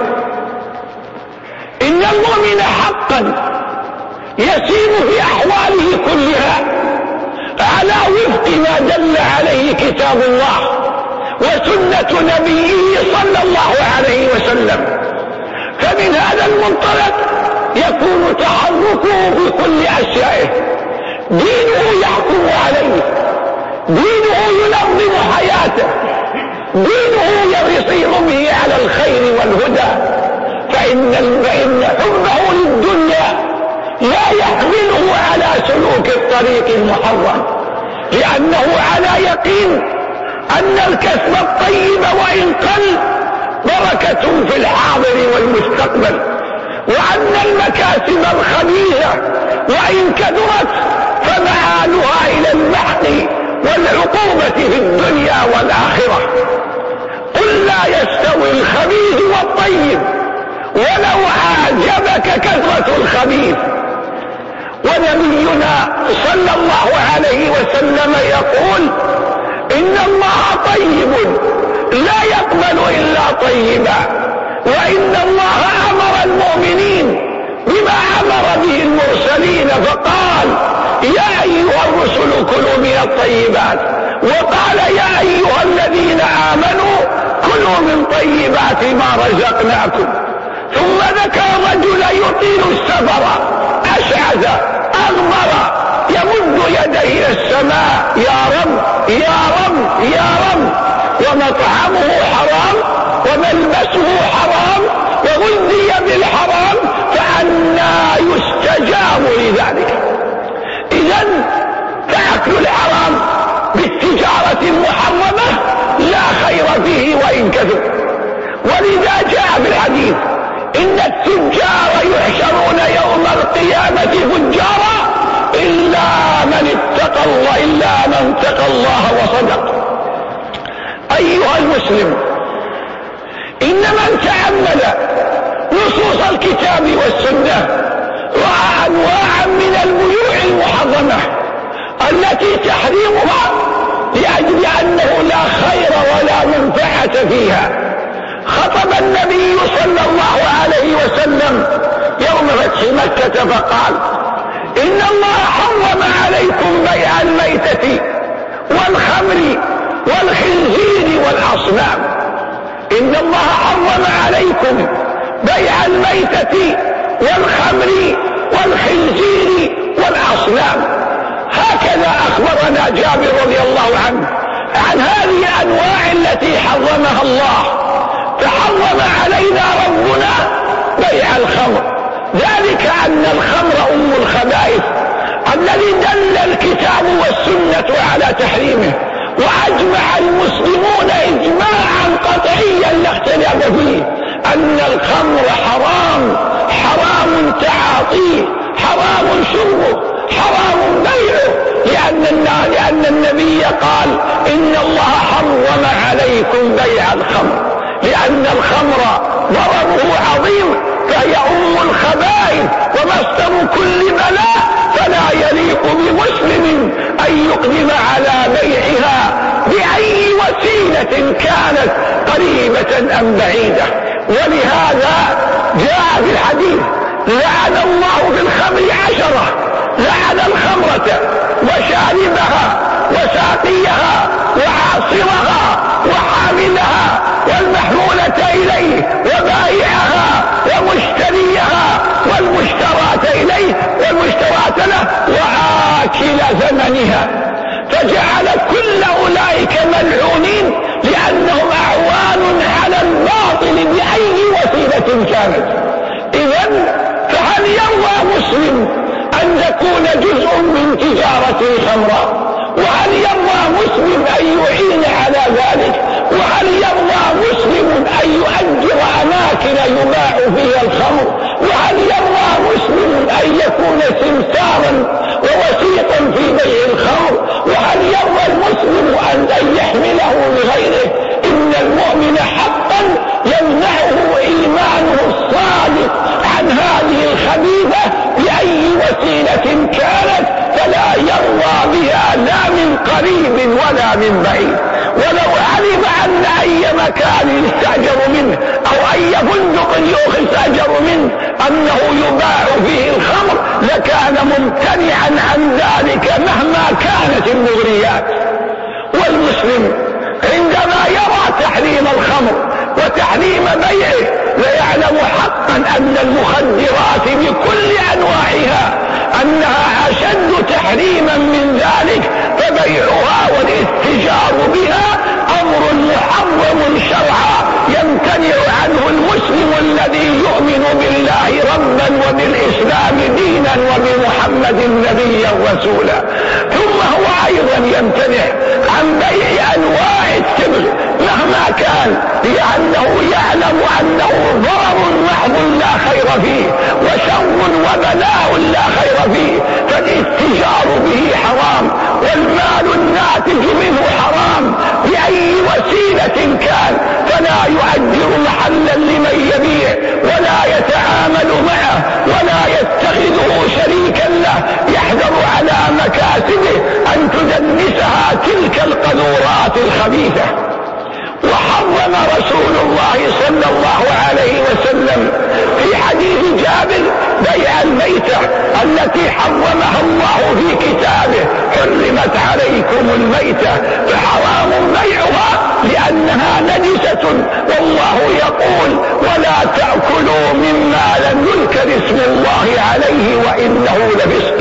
إن المؤمن حقا يسير في أحواله كلها على وفق ما دل عليه كتاب الله وسنة نبيه صلى الله عليه وسلم. فمن هذا المنطلق يكون تحركه في كل أشيائه. دينه يحكم عليه، دينه ينظم حياته، دينه يصير به على الخير والهدى. فإن, فإن حبه للدنيا لا يحمله على سلوك الطريق المحرم، لأنه على يقين أن الكسب الطيب وإن قل بركة في الحاضر والمستقبل، وأن المكاسب الخبيثة وإن كثرت فمآلها إلى المحق والعقوبة في الدنيا والآخرة. قل لا يستوي الخبيث والطيب ولو أعجبك كثرة الخبيث. ونبينا صلى الله عليه وسلم يقول إن الله طيب لا يقبل إلا طيبا، وإن الله أمر المؤمنين بما أمر به المرسلين فقال يا أيها الرسل كلوا من الطيبات، وقال يا أيها الذين آمنوا كلوا من طيبات ما رزقناكم. ثم ذكر رجلا يطيل السفر أشعث أغبر يمد يديه إلى السماء يا رب يا رب يا رب، ومطعمه حرام وملبسه حرام وغذي بالحرام، فأنى يستجاب لذلك؟ إذن فأكل الحرام بالتجارة المحرمة لا خير فيه وإن كثر. ولذا جاء في الحديث إن التجار يحشرون يوم القيامة فجارا إلا من اتقى الله إلا من اتقى الله وصدق. أيها المسلم، إن من تأمل نصوص الكتاب والسنة رأى أنواعا من البيوع المحرمة التي تحريمها لأجل أنه لا خير ولا منفعة فيها. خطب النبي صلى الله عليه وسلم يوم فتح مكة فقال إن الله حرم عليكم بيع الميتة والخمر والخنزير والأصنام. إن الله حرم عليكم بيع الميتة والخمر والخنزير والأصنام. هكذا أخبرنا جابر رضي الله عنه عن هذه الأنواع التي حرمها الله. فحرم علينا ربنا بيع الخمر، ذلك أن الخمر أم الخبائث الذي دل الكتاب والسنة على تحريمه، وأجمع المسلمون إجماعا قطعيا لا اختلاف فيه أن الخمر حرام، حرام تعاطيه، حرام شربه، حرام بيعه، لأن, لأن النبي قال إن الله حرم عليكم بيع الخمر، لأن الخمر ضرره عظيم، فهي أم الخبائث ومصدر كل بلاء، فلا يليق بمسلم أن يقدم على بيعها بأي وسيلة كانت قريبة أم بعيدة. ولهذا جاء في الحديث لعن الله بالخمر عشرة، لعن الخمرة وشاربها وساقيها وعاصرها وحاملها والمحمولة إليه وبائعها ومشتريها والمشترات إليه والمشترات له وآكل ثمنها، فجعل كل أولئك ملعونين لأنهم أعوان على الباطل بأي وسيلة كانت. إذن فهل يرضى مسلم أن تكون جزء من تجارة الخمر؟ وهل يرضى مسلم أن يعين على ذلك؟ وهل يرضى مسلم أن يؤجر أماكن يباع فيها الخمر؟ وهل يرضى مسلم أن يكون سمسارا ووسيطا في بيع الخمر؟ وهل يرضى المسلم أن يحمله لغيره؟ إن المؤمن حقا يمنعه إيمانه الصادق عن هذه الخبيثة بأي وسيلة كانت، فلا يرضى بها لا من قريب ولا من بعيد. ولو علم أن أي مكان يستأجر منه أو أي فندق يستأجر منه أنه يباع فيه الخمر لكان ممتنعا عن ذلك مهما كانت المغريات. والمسلم عندما يرى تحريم الخمر وتحريم بيعه ليعلم حقا أن المخدرات بكل أنواعها أنها أشد تحريما من ذلك، فبيعها والاتجار بها أمر محرم شرعا يمتنع عنه المسلم الذي يؤمن بالله ربا وبالإسلام دينا وبمحمد نبيا رسولا. ثم هو أيضا يمتنع عن بيع أنواع التبغ مهما كان، لأنه يعلم أنه ضرر محض لا خير فيه وشر وبلاء لا خير فيه، فالاتجار به حرام والمال الناتج منه حرام بأي وسيلة كان، ولا يؤجر محلا لمن يبيع ولا يتعامل معه ولا يتخذه شريكا له، يحذر على مكاسبه أن تدنسها تلك القذورات الخبيثة. وحرم رسول الله صلى الله عليه وسلم في حديث جابر بيع الميتة التي حرمها الله في كتابه: حرمت عليكم الميتة فحرام بيعها لأنها نجسة، والله يقول: ولا تأكلوا مما لم يذكر اسم الله عليه وإنه لفسق.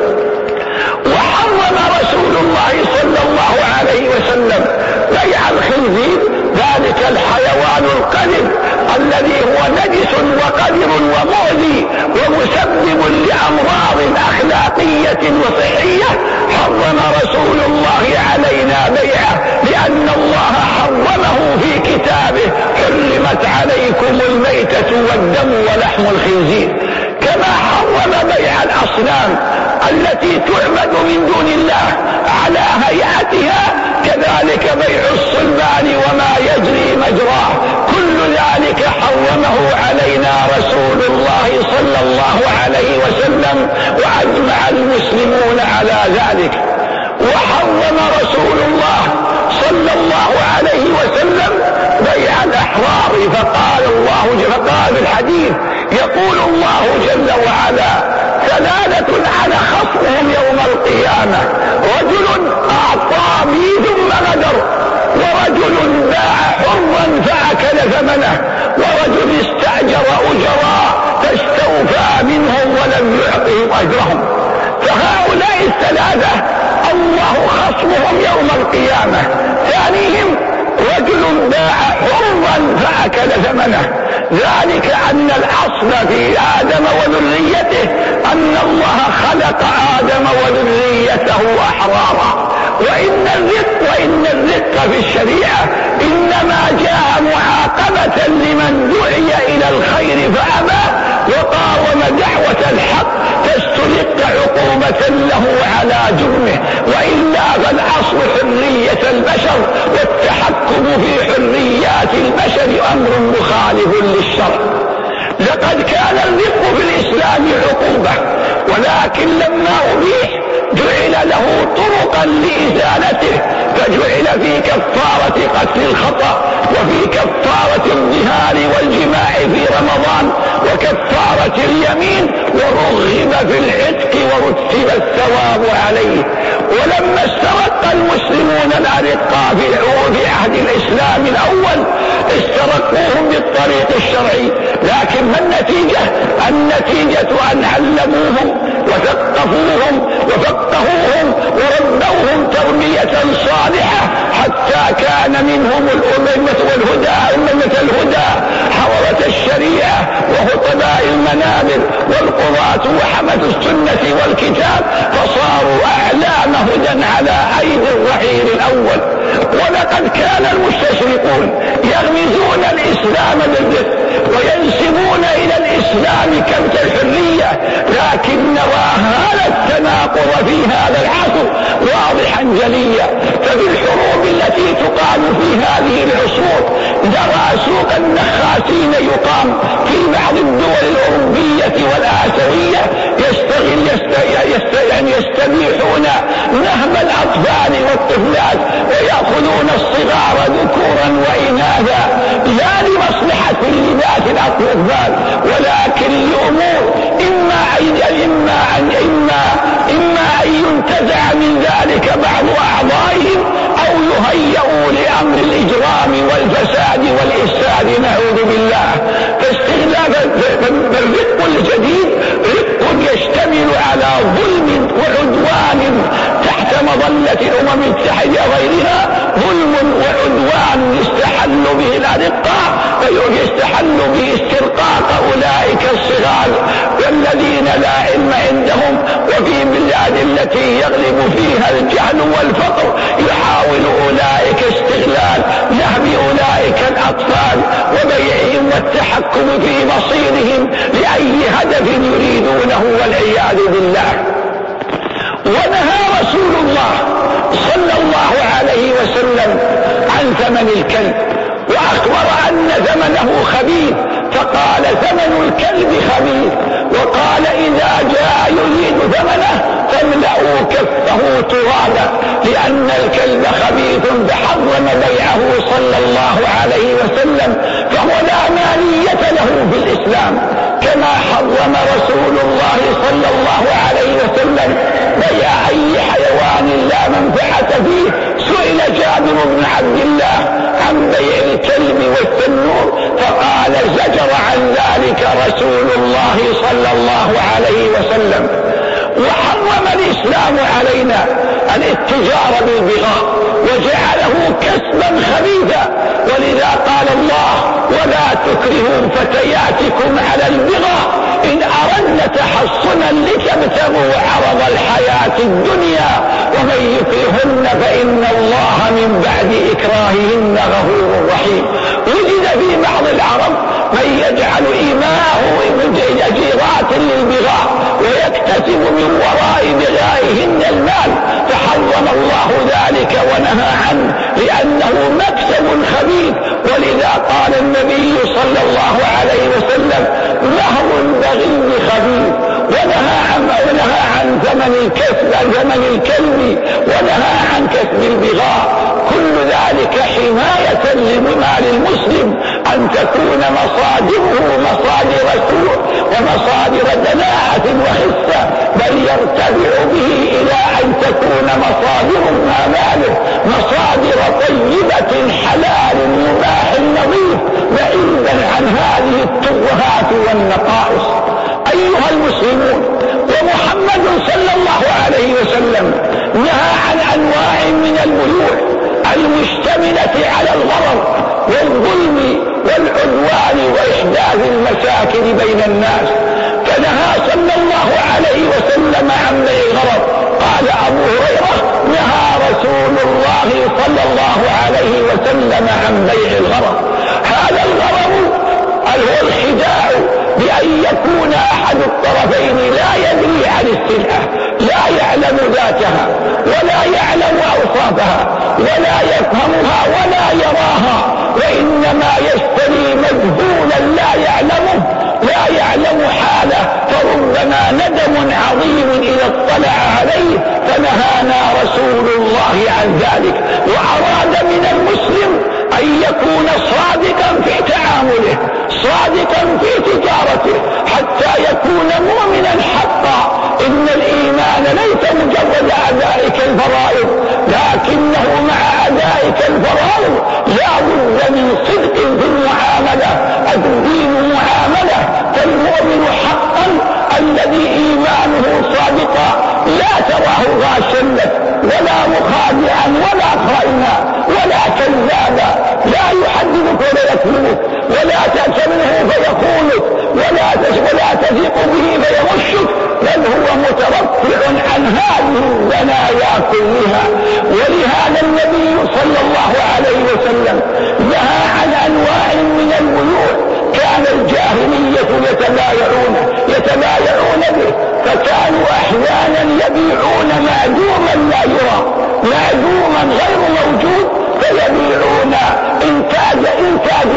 وحرم رسول الله صلى الله عليه وسلم بيع الخنزير، ذلك الحيوان القذر الذي هو نجس وقذر ومؤذي ومسبب لأمراض أخلاقية وصحية. حرم رسول الله علينا بيعه لأن الله حرمه في كتابه: حرمت عليكم الميتة والدم ولحم الخنزير. كما حرم بيع الأصنام التي تعبد من دون الله على هيئتها، كذلك بيع الصلبان وما يجري مجراه، كل ذلك حرمه علينا رسول الله صلى الله عليه وسلم، وأجمع المسلمون على ذلك. وحرم رسول الله صلى الله عليه وسلم بيع الأحرار، فقال الله فقال في الحديث: يقول الله جل وعلا: ثلاثة أنا خصمهم يوم القيامة، رجل أعطى بي ثم غدر، ورجل باع حرا فأكل ثمنه، ورجل استأجر أجراء فاستوفى منهم ولم يعطهم أجرهم. فهؤلاء الثلاثة الله خصمهم يوم القيامة. ثانيهم رجل باع حرا فأكل ثمنه، ذلك أن الأصل في آدم وذريته أن الله خلق آدم وذريته أحرارا، وإن الرق وإن الرق في الشريعة إنما جاء معاقبة لمن دعي إلى الخير فأبى وقاوم دعوة الحق، فاسترق عقوبة له على جرمه، وإلا فالأصل حرية البشر، والتحكم في حريات البشر أمر مخالف للشرع. لقد كان الرق في الإسلام عقوبة، ولكن لما أبيح جعل له طرقا لإزالته، فجعل في كفارة قتل الخطأ، وفي كفارة الظهار والجماع في رمضان، وكفارة اليمين، ورغب في العتق ورتب الثواب عليه. ولما استرق المسلمون الأرقاء في عهد الإسلام الأول استرقوهم بالطريق الشرعي، لكن ما النتيجة؟ النتيجة أن علموهم وثقفوهم وفقهوهم وربوهم تربية صالحة، حتى كان منهم الأمة والهدى أمة الهدى حضرة الشريعة وخطباء المنابر والقضاة وحمد السنة والكتاب، فصاروا أعلام هدى على أيدي الرحيل الأول. ولقد كان المستشرقون يغمزون الإسلام بالرق وينسبون إلى الإسلام كبت الحرية، لكن وهذا التناقض في هذا العصر واضحا جليا. ففي الحروب التي تقام في هذه العصور نرى سوق النخاسين يقام في بعض الدول الأوروبية والآسيوية، يستغل يستغل يستبيحون نهب الأطفال والطفلات ويأخذون الصغار ذكورا وإناثا، لا لمصلحة لباس الأطفال ولكن لأمور إما أن إما أن إما إما أن ينتزع من ذلك بعض أعضائهم أو يهيئوا لأمر الإجرام والفساد والإفساد، نعوذ بالله. فاستغلال الرق الجديد رق يشتمل على ظلم وعدوان تحت مظلة الأمم المتحدة وغيرها، ظلم وعدوان يستحل به الأرقاء ويستحل به استرقاق أولئك الصغار والذين لا علم عندهم، وفي البلاد التي يغلب فيها الجهل والفقر يحاول أولئك استغلال نهب أولئك الأطفال وبيعهم والتحكم في مصيرهم لأي هدف يريدونه والعياذ بالله. ونهى رسول الله صلى الله عليه وسلم عن ثمن الكلب، وأخبر ثمنه خبيث، فقال ثمن الكلب خبيث، وقال إذا جاء يريد ثمنه فاملأوا كفه ترابا، لأن الكلب خبيث فحرم بيعه صلى الله عليه وسلم، فهو لا مالية له في الإسلام، كما حرم رسول الله صلى الله عليه وسلم بيع أي حيوان لا منفعة فيه. سئل جابر بن عبد الله عن بيع الكلب والتنور فقال زجر عن ذلك رسول الله صلى الله عليه وسلم. وحرم الإسلام علينا الاتجار بالبغاء وجعله كسبا خبيثا، ولذا قال الله ولا تكرهوا فتياتكم على البغاء إن أردنا تحصنا لتبتغوا عرض الحياة الدنيا ومن يكرهن فإن الله من بعد إكراههن غفور رحيم. وجد في بعض العرب من يجعل إيماءه أجيرات للبغاء ويكتسب من وراء بغائهن المال، فحرم الله ذلك ونهى عنه لأنه مكسب خبيث. ولذا قال النبي صلى الله عليه وسلم نهر البغي خبيث، ونهى عن ونهى عن ثمن الكسب ثمن الكلب، ونهى عن كسب البغاء. كل ذلك حماية لمال المسلم أن تكون مصادره مصادر سوء ومصادر دناءة وخسة، بل يرتفع به إلى أن تكون مصادر ماله مصادر طيبة حلال مباح نظيف بعيدا عن هذه الترهات والنقائص. أيها المسلمون، ومحمد صلى الله عليه وسلم نهى عن أنواع من البيوع المشتملة على الغرر والظلم والعدوان وإحداث المشاكل بين الناس، فنهى صلى الله عليه وسلم عن بيع الغرر. قال أبو هريرة نهى رسول الله صلى الله عليه وسلم عن بيع الغرر. هذا الغرر هو الخداع بأن يكون أحد الطرفين لا يدري عن السلعة، لا يعلم ذاتها ولا يعلم أوصافها ولا يفهمها ولا يراها، وإنما يشتري مجهولا لا يعلمه لا يعلم حاله، فربما ندم عظيم إذا اطلع عليه. فنهانا رسول الله عن ذلك، وأراد من المسلم أن يكون صادقا في تعامله صادقا في تجارته حتى يكون مؤمنا حقا. إن الإيمان ليس مجرد أدائك الفرائض، لكنه مع أدائك الفرائض لا بد من صدق في المعاملة. الدين معاملة، فالمؤمن حقا الذي إيمانه صادقا لا تراه غاشا لك ولا مخادعا ولا خائنا ولا كذابا، لا يحدثك ولا يكذبك ولا تأتمنه فيخونك ولا ولا تثق به فيغشك، بل هو مترفع عن هذه البلايا كلها. ولهذا النبي صلى الله عليه وسلم نهى عن أنواع من البيوع كان الجاهلية يتبايعون يتبايعون به، فكانوا أحيانا يبيعون معدوما لا يرى معدوما غير موجود، فيبيعون إنتاج إنتاج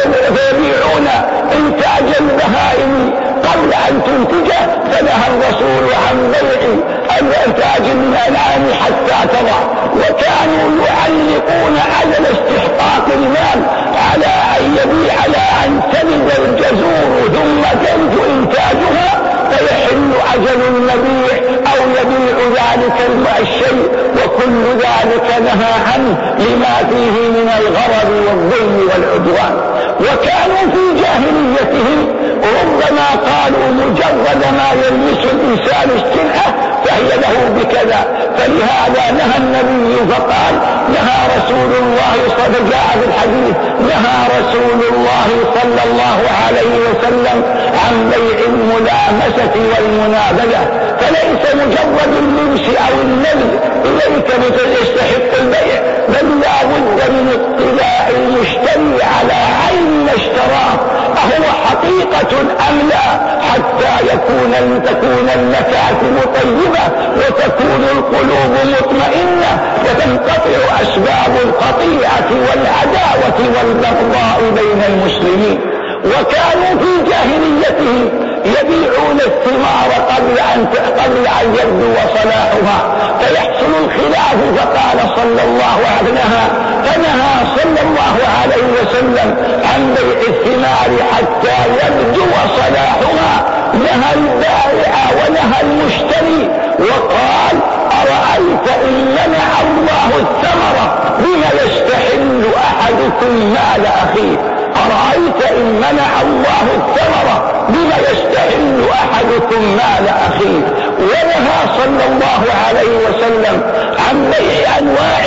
فيبيعون إنتاج البهائم قبل أن تنتجه. فنهى الرسول عن بيع الإنتاج من الأنعام حتى تضع، وكانوا يعلقون أجل استحقاق المال على أن يبيع على أن تلد الجزور ثم تنتج إنتاجها فيحل أجل المبيع أو يبيع ذلك الشيء، وكل ذلك نهى عنه لما فيه من الغرض والظلم والعدوان. وكانوا في جاهليتهم ربما قالوا مجرد ما يلمس الإنسان السلعة فهي له بكذا، فلهذا نهى النبي فقال نهى رسول الله صلى الله عليه الحديث نهى رسول الله صلى الله عليه وسلم عن بيع الملامسة والمنابذة، فليس مجرد اللبس أو النبذ إليك يستحق البيع، بل لا بد من اطلاع المشتري على عين ما اشتراه أهو حقيقة أم لا، حتى يكون تكون المكاتب طيبة وتكون القلوب مطمئنة وتنقطع أسباب القطيعة والعداوة والبغضاء بين المسلمين. وكانوا في جاهليته يبيعون الثمار قبل أن قبل أن يبدو صلاحها فيحصل الخلاف، فقال صلى الله عليه وسلم فنهى صلى الله عليه وسلم عن بيع الثمار حتى يبدو صلاحها، نهى البائع ونهى المشتري وقال أرأيت إن منع الله الثمرة بما يستحل أحدكم مال أخيه، أرأيت إن منع الله الثمرة بما يستحل أحدكم مال أخيه. ونهى صلى الله عليه وسلم عن بيع أنواع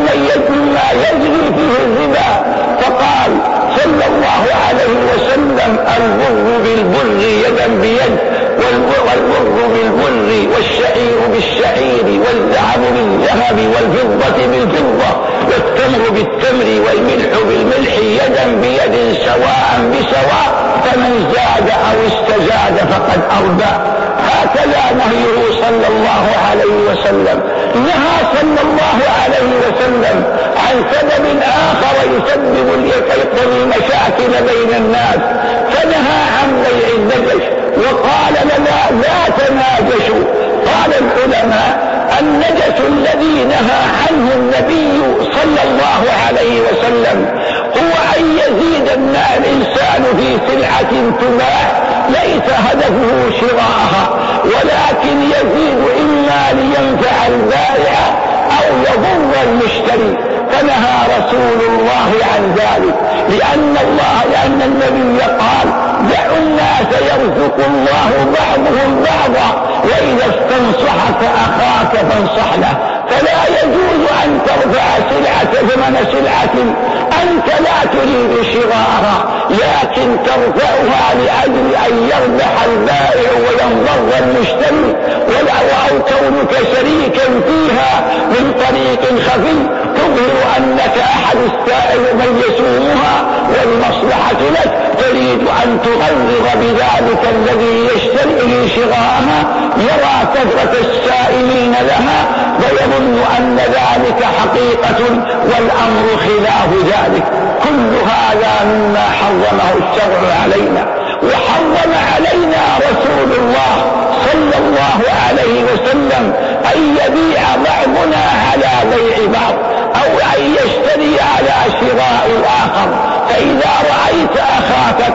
مما يجري فيه الربا، فقال صلى الله عليه وسلم البر بالبر يدا بيد، والبر بالبر والشعير بالشعير والذهب بالذهب والفضة بالفضة والتمر بالتمر والملح بالملح يدا بيد سواء بسواء، فمن زاد أو استزاد فقد أربى. هكذا نهيه صلى الله عليه وسلم. نهى صلى الله عليه وسلم عن سبب آخر يسبب المشاكل بين الناس، فنهى عن بيع النجش وقال لنا لا تناجشوا. قال العلماء النجش الذي نهى عنه النبي صلى الله عليه وسلم هو أن يزيد الإنسان في سلعة تباع ليس هدفه شراءها، ولكن يزيد إما لينفع البائع أو يضر المشتري، فنهى رسول الله عن ذلك، لأن الله لأن النبي قال دعوا الناس يرزق الله بعضهم بعضا، وإذا استنصحك أخاك فانصح له. فلا يجوز أن ترفع سلعة ثمن سلعة أنت لا تريد شراءها، لكن ترفعها لأجل أن يربح البائع وينضر المشتري، أو كونك شريكا فيها من طريق خفي تظهر أنك أحد السائل من يسومها والمصلحة لك، تريد أن تغرر بذلك الذي يشتري شراءها، يرى كثرة السائلين لها ويظن أن ذلك حقيقة والأمر خلاف ذلك. كل هذا مما حرمه الشرع علينا، وحرم علينا رسول الله صلى الله عليه وسلم أن يبيع بعضنا على بيع بعض أو أن يشتري على شراء الآخر. فإذا رأيت أخاك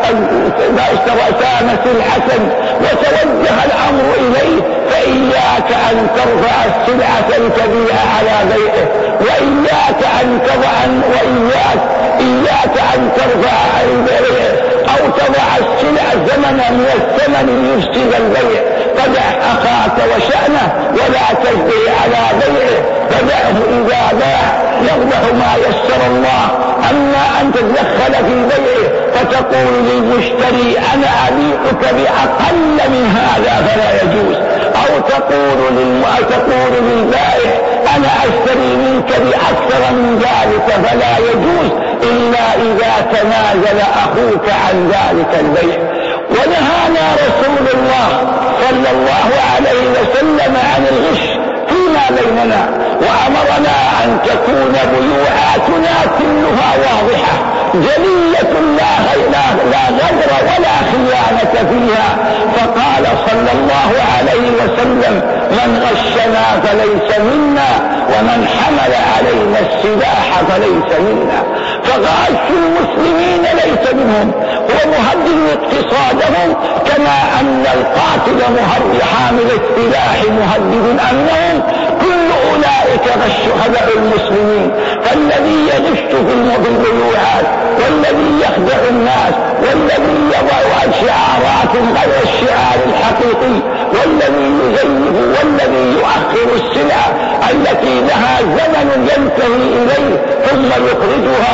قد سام سلعة وتوجه الأمر إليه فإياك أن ترفع السلعة لتبيع على بيعه، وإياك أن تضع وإياك إياك أن ترفع البيع أو تضع السلع زمنا من الثمن ليفسد البيع. فدع أخاك وشأنه ولا تجري على بيعه، فدعه إذا باع يربح ما يسر الله. أما أن تتدخل في بيعه فتقول للمشتري أنا أبيعك بأقل من هذا فلا يجوز، أو تقول للم... تقول للبائع أنا أشتري منك بأكثر من ذلك فلا يجوز إلا إذا تنازل أخوك عن ذلك البيع. ونهانا رسول الله صلى الله عليه وسلم عن الغش فيما بيننا، وأمرنا أن تكون بيوعاتنا كلها واضحة جلية لا لا غدر ولا خيانة فيها. فقال صلى الله عليه وسلم من غشنا فليس منا ومن حمل علينا السلاح فليس منا. فغش المسلمين ليس منهم، هو مهدد اقتصادهم كما أن القاتل حامل السلاح مهدد أمنهم. كل أولئك غش خدع المسلمين، فالذي يغش في البيوعات والذي يخدع الناس والذي يضع شعارات غير الشعار الحقيقي والذي يزيف والذي يؤخر السلع التي لها زمن ينتهي إليه ثم يخرجها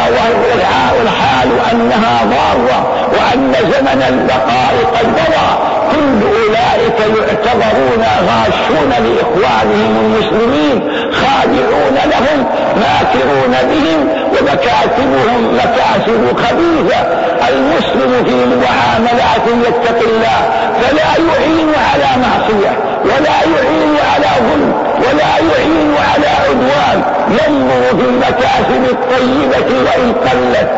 والحال أنها ضارة وأن زمن البقاء قد مضى، كل أولئك يعتبرون غاشون لإخوانهم المسلمين، خادعون لهم، ماكرون بهم، ومكاسبهم مكاسب خبيثة. المسلم في معاملات يتقي الله فلا يعين على معصية ولا يعين على ظلم ولا يعين على عدوان، ينظر في المكاسب الطيبة وإن قلت،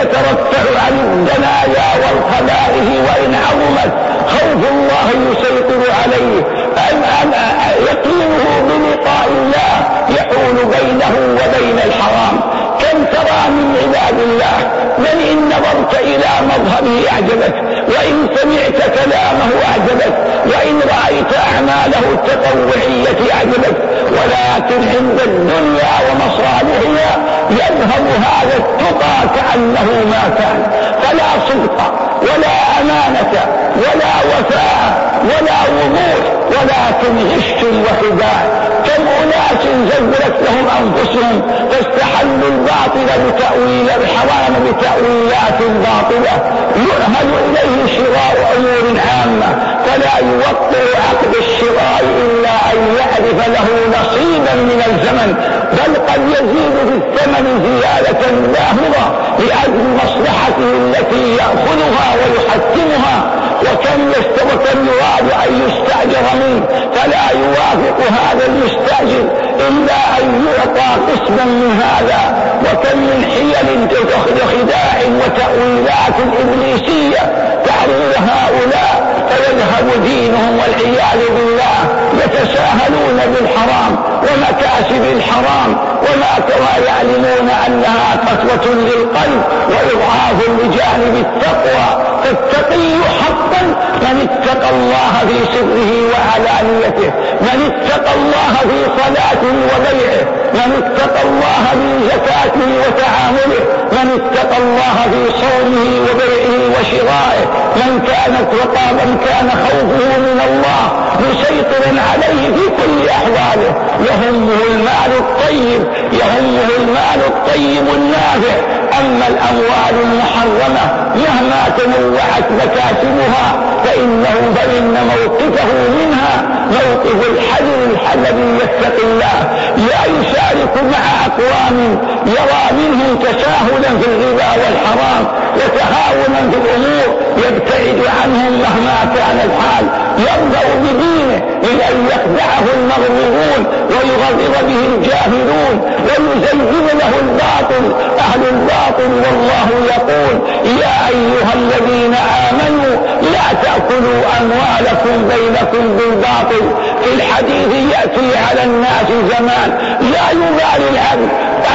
ويترفع عن الدنايا والخبائث وإن عظمت. خوف الله يسيطر عليه، أم يقينه بلقاء الله يحول بينه وبين الحرام. كم ترى من عباد الله من إن نظرت إلى مظهره أعجبك، وإن سمعت كلامه أعجبك، وإن رأيت أعماله التطوعية أعجبك، ولكن عند الدنيا ومصالحها يذهب هذا التقى كأنه ما كان. فلا صدق ولا أمانة ولا وفاء ولا وضوح، ولكن غش وخداع. كم أناس زورت لهم أنفسهم فاستحلوا الباطل بتأويل الحرام بتأويلات باطلة، يؤهل إليه شراء أمور عامة، فلا يوقع عقد الشراء إلا أن يعرف له نصيبا من الزمن، بل قد يزيد في الثمن زيادة لاحظة لأجل مصلحته التي يأخذها ويحكمها. وكم وكم يراد أن يستأجر منه فلا يوافق هذا المستأجر إلا أن يعطى قسما من هذا. وكم من حيل وخداع وتأويلات إبليسية تعرض هؤلاء فيذهب دينهم والعياذ بالله، يتساهلون بالحرام ومكاسب الحرام وما ترى يعلمون أنها قسوة للقلب وإضعاف لجانب التقوى. فالتقي حقا من اتقى الله في سره وعلانيته، من اتقى الله في صلاته وبيعه، من اتقى الله في زكاته وتعامله، من اتقى الله في صومه وبيعه وشرائه، من كانت وقابا كان خوفه من الله مسيطر عليه في كل أحواله. يهمه المال الطيب، يهمه المال الطيب النافع. أما الأموال المحرمة مهما تنوعت مكاسبها فإنه فإن موقفه منها موقف الحذر الذي يتقي الله، لا يشارك مع أقوام يرى منهم تساهلا في الربا والحرام وتهاونا في الأمور، يبتعد عنهم مهما كان الحال، يرضى بدينه من أن يخدعه المغرورون ويغرر به الجاهلون ويزين له الباطل أهل الباطل. والله يقول يا أيها الذين آمنوا لا تأكلوا أموالكم بينكم بالباطل. في الحديث يأتي على الناس زمان لا يبالي العبد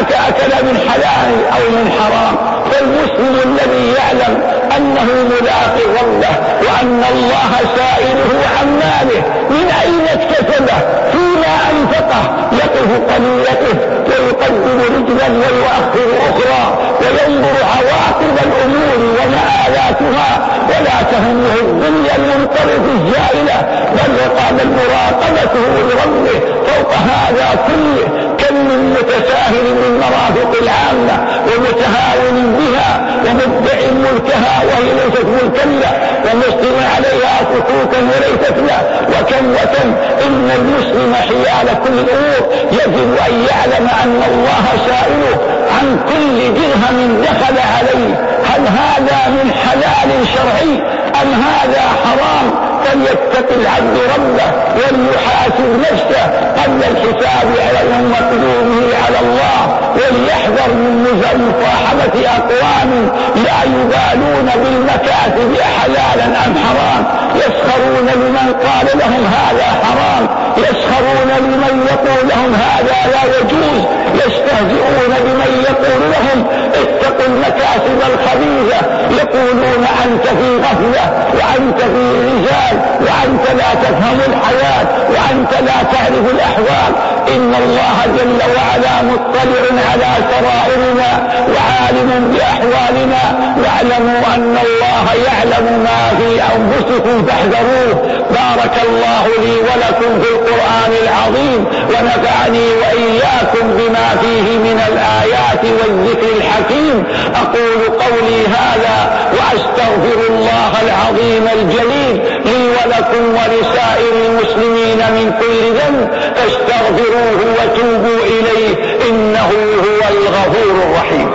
أكل من حلال أو من حرام، فالمسلم الذي يعلم أنه ملاق ربه وأن الله سائله عن ماله من أين اكتسبه فيما أنفقه يقف قليلته ويقدم رجلا ويؤخر أخرى وينظر عواقب الأمور ومآلاتها، ولا تهمه الدنيا المنطلق الزائلة، بل قام مراقبته لربه فوق هذا كله. كم من متساهل من مرافق العامة ومتهاون بها ومدع ملكها وهي ليست ملكا له ومسلم عليها سكوتا وليست له. وكم وكم إن المسلم حيال كل الأمور يجب أن يعلم أن الله سائله عن كل درهم دخل عليه، هل هذا من حلال شرعي أم هذا حرام؟ فليتق العبد ربه وليحاسب نفسه قبل الحساب على مقدومه على الله، وليحذر من مصاحبة أقوام لا يبالون بالمكاسب حلالا أم حرام، يسخرون لمن قال لهم هذا حرام، يسخرون لمن يقول لهم هذا لا يجوز، يستهزئون بمن يقول لهم اتقوا المكاسب الخبيثة، يقولون أنت في غفلة وأنت في رجال وأنت لا تفهم الحياة وأنت لا تعرف الأحوال. إن الله جل وعلا مطلع على سرائرنا وعالم بأحوالنا، واعلموا أن الله يعلم ما في أنفسكم فاحذروه. بارك الله لي ولكم في القرآن العظيم ونفعني وإياكم بما فيه من الآيات والذكر الحكيم. أقول قولي هذا وأستغفر الله العظيم الجليل لي ولكم ولسائر المسلمين من كل ذنب فاستغفروه وتوبوا إليه إنه هو الغفور الرحيم.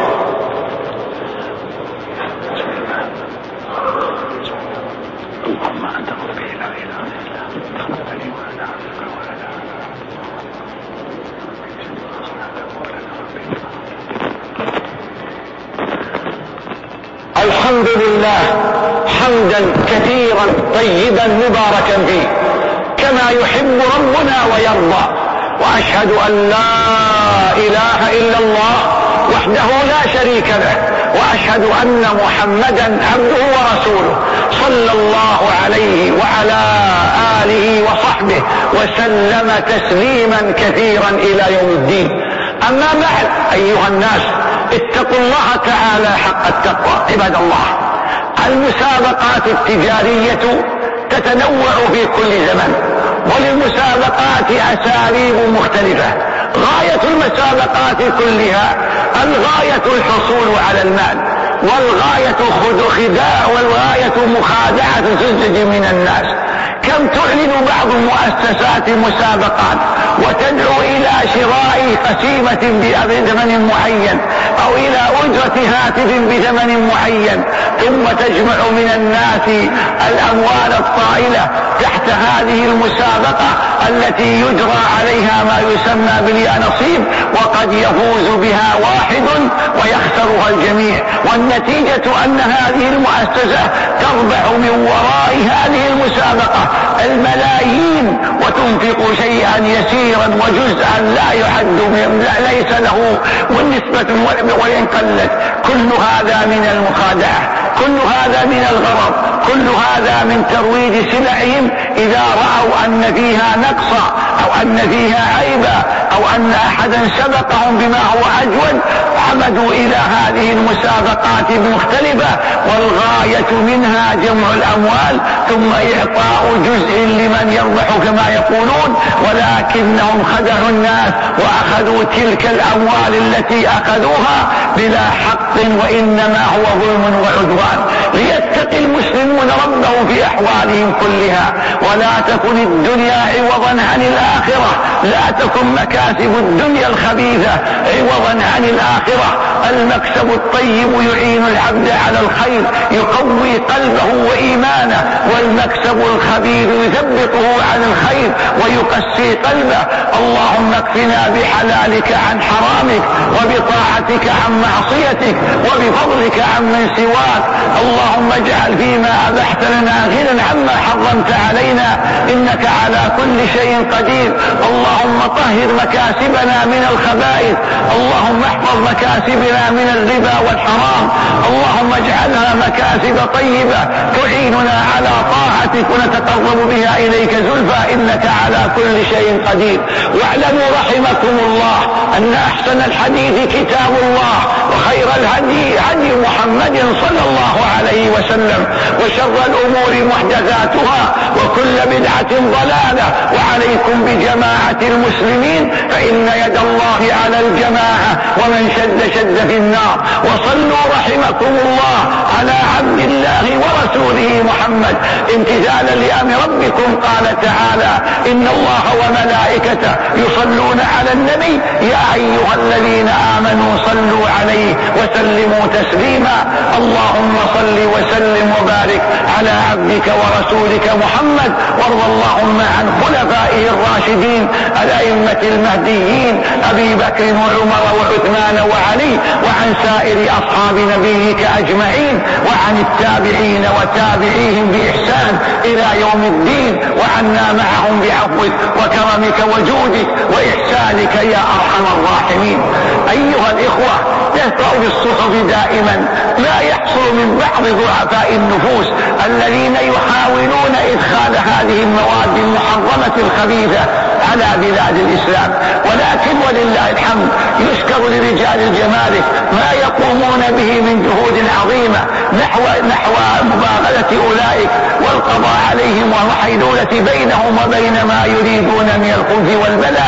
اللهم أنت ربي لا إله إلا أنت خلقتني وأنا عبدك وأنا الحمد لله حمدا كثيرا طيبا مباركا فيه كما يحب ربنا ويرضى. وأشهد أن لا إله إلا الله وحده لا شريك له، وأشهد أن محمدا عبده ورسوله صلى الله عليه وعلى آله وصحبه وسلم تسليما كثيرا إلى يوم الدين. أما بعد أيها الناس اتقوا الله تعالى حق التقوى. عباد الله، المسابقات التجارية تتنوع في كل زمن، وللمسابقات أساليب مختلفة. غاية المسابقات كلها الغاية الحصول على المال، والغاية خداع، والغاية مخادعة الزجاج من الناس. كم تعلن بعض المؤسسات مسابقات وتدعو إلى شراء قسيمة بثمن معين أو إلى أجرة هاتف بثمن معين، ثم تجمع من الناس الأموال الطائلة تحت هذه المسابقة التي يجرى عليها ما يسمى باليانصيب، وقد يفوز بها واحد ويخسرها الجميع. والنتيجة أن هذه المؤسسة تربح من وراء هذه المسابقة الملايين وتنفق شيئا يسيرا وجزءا لا يعد ليس له والنسبة وإن قلت. كل هذا من المخادعة، كل هذا من الغرض، كل هذا من ترويج سلعهم إذا رأوا أن فيها نقصا أو أن فيها عيبا أو أن أحدا سبقهم بما هو أجود عمدوا إلى هذه المسابقات المختلفة، والغاية منها جمع الأموال ثم إعطاء جزء لمن يربح كما يقولون. ولكنهم خدعوا الناس وأخذوا تلك الأموال التي أخذوها بلا حق، وإنما هو ظلم وعدوان. ليتقي المسلمون ربهم في أحوالهم كلها، ولا تكن الدنيا عوضا عن الآخرة، لا تكن مكاسب الدنيا الخبيثة عوضا عن الآخرة. المكسب الطيب يعين العبد على الخير، يقوي قلبه وإيمانه، والمكسب الخبيث يثبطه عن الخير ويقسي قلبه. اللهم اكفنا بحلالك عن حرامك، وبطاعتك عن معصيتك، وبفضلك عن من سواك. اللهم اجعل فيما أبحت لنا غنى عما حرمت علينا، إنك على كل شيء قدير. اللهم طهر مكاسبنا من الخبائث، اللهم احفظ مكاسبنا من الربا والحرام، اللهم اجعلها مكاسب طيبة تعيننا على طاعتك ونتقرب بها إليك زلفى، إنك على كل شيء قدير. واعلموا رحمكم الله أن أحسن الحديث كتاب الله، وخير الهدي هدي محمد صلى الله عليه وسلم، وشر الأمور محدثاتها، وكل بدعة ضلالة. وعليكم بجماعة المسلمين فإن يد الله على الجماعة، ومن شد شد في النار. وصلوا رحمكم الله على عبد الله ورسوله محمد امتثالا لأمر ربكم. قال تعالى: إن الله وملائكته يصلون على النبي يا أيها الذين آمنوا صلوا عليه وسلموا تسليما. اللهم صل وسلم وبارك على عبدك ورسولك محمد، وارض اللهم عن خلفائه الراشدين الأئمة المهديين أبي بكر وعمر وعثمان وعلي، وعن سائر أصحاب نبيك أجمعين، وعن التابعين وتابعيهم بإحسان إلى يوم الدين، وعنا معهم بعفوك وكرمك وجودك وإحسانك يا أرحم الراحمين. أيها الإخوة، تقرأ في الصحف دائما ما يحصل من بعض ضعفاء النفوس الذين يحاولون إدخال هذه المواد المحرمة الخبيثة على بلاد الإسلام. ولكن ولله الحمد يشكر لرجال الجمارك ما يقومون به من جهود عظيمة نحو, نحو مباغلة أولئك والقضاء عليهم والحيلولة بينهم وبين ما يريدون من الخبث والبلاء.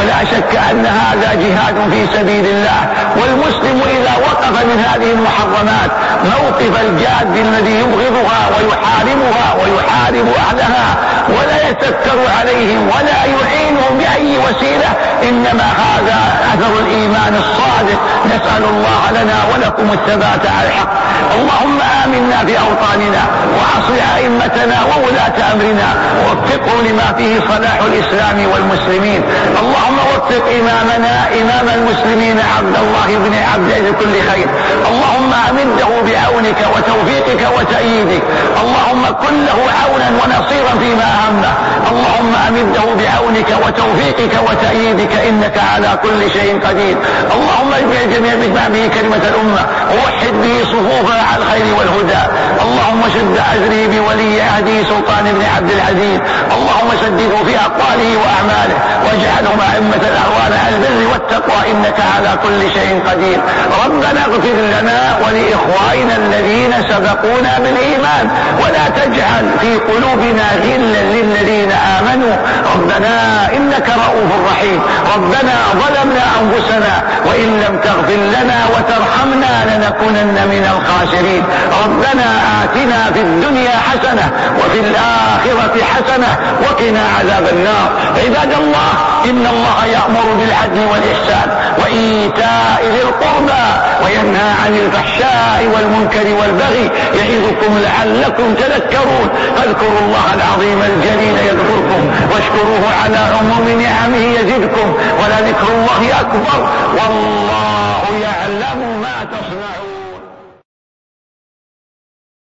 ولا شك أن هذا جهاد في سبيل الله. والمسلم إذا وقف من هذه المحرمات موقف الجاد الذي يبغضها ويحاربها ويحارب أهلها ولا يتكر عليهم ولا يعينهم بأي وسيلة، إنما هذا أثر الإيمان الصادق. نسأل الله لنا ولكم الثبات على الحق. اللهم آمنا في أوطاننا وأصلح أئمتنا وولاة أمرنا ووفقهم لما فيه صلاح الإسلام والمسلمين. اللهم وفق إمامنا إمام المسلمين عبد الله بن عبد كل خير. اللهم أمده بعونك وتوفيقك وتأييدك. اللهم كن له عونا ونصيرا فيما أهمه. اللهم أمده بعونك وتوفيقك وتأييدك إنك على كل شيء قدير. اللهم اجمع جميع به كلمة الأمة ووحد به صفوفها على الخير والهدى. اللهم شد أجري بولي عهده سلطان بن عبد العزيز. اللهم سدده في أقواله وأعماله واجعلهم أئمة الأهوال على البر والتقوى إنك على كل شيء قدير. ربنا اغفر لنا ولإخواننا الذين سبقونا بالإيمان ولا تجعل في قلوبنا غلا للذين آمنوا ربنا إنك رؤوف رحيم. ربنا ظلمنا أنفسنا وإن لم تغفر لنا وترحمنا لنكونن من الخاسرين. ربنا آتنا في الدنيا حسنة وفي الآخرة حسنة وقنا عذاب النار. عباد الله، إن الله يأمر بالعدل والإحسان وإيتاء ذي القربى وينهى عن الفحشاء والمنكر والبغي يعظكم لعلكم تذكرون. فاذكروا الله العظيم الجليل يذكركم واشكروه على عموم نعمه يزدكم ولذكر الله أكبر. والله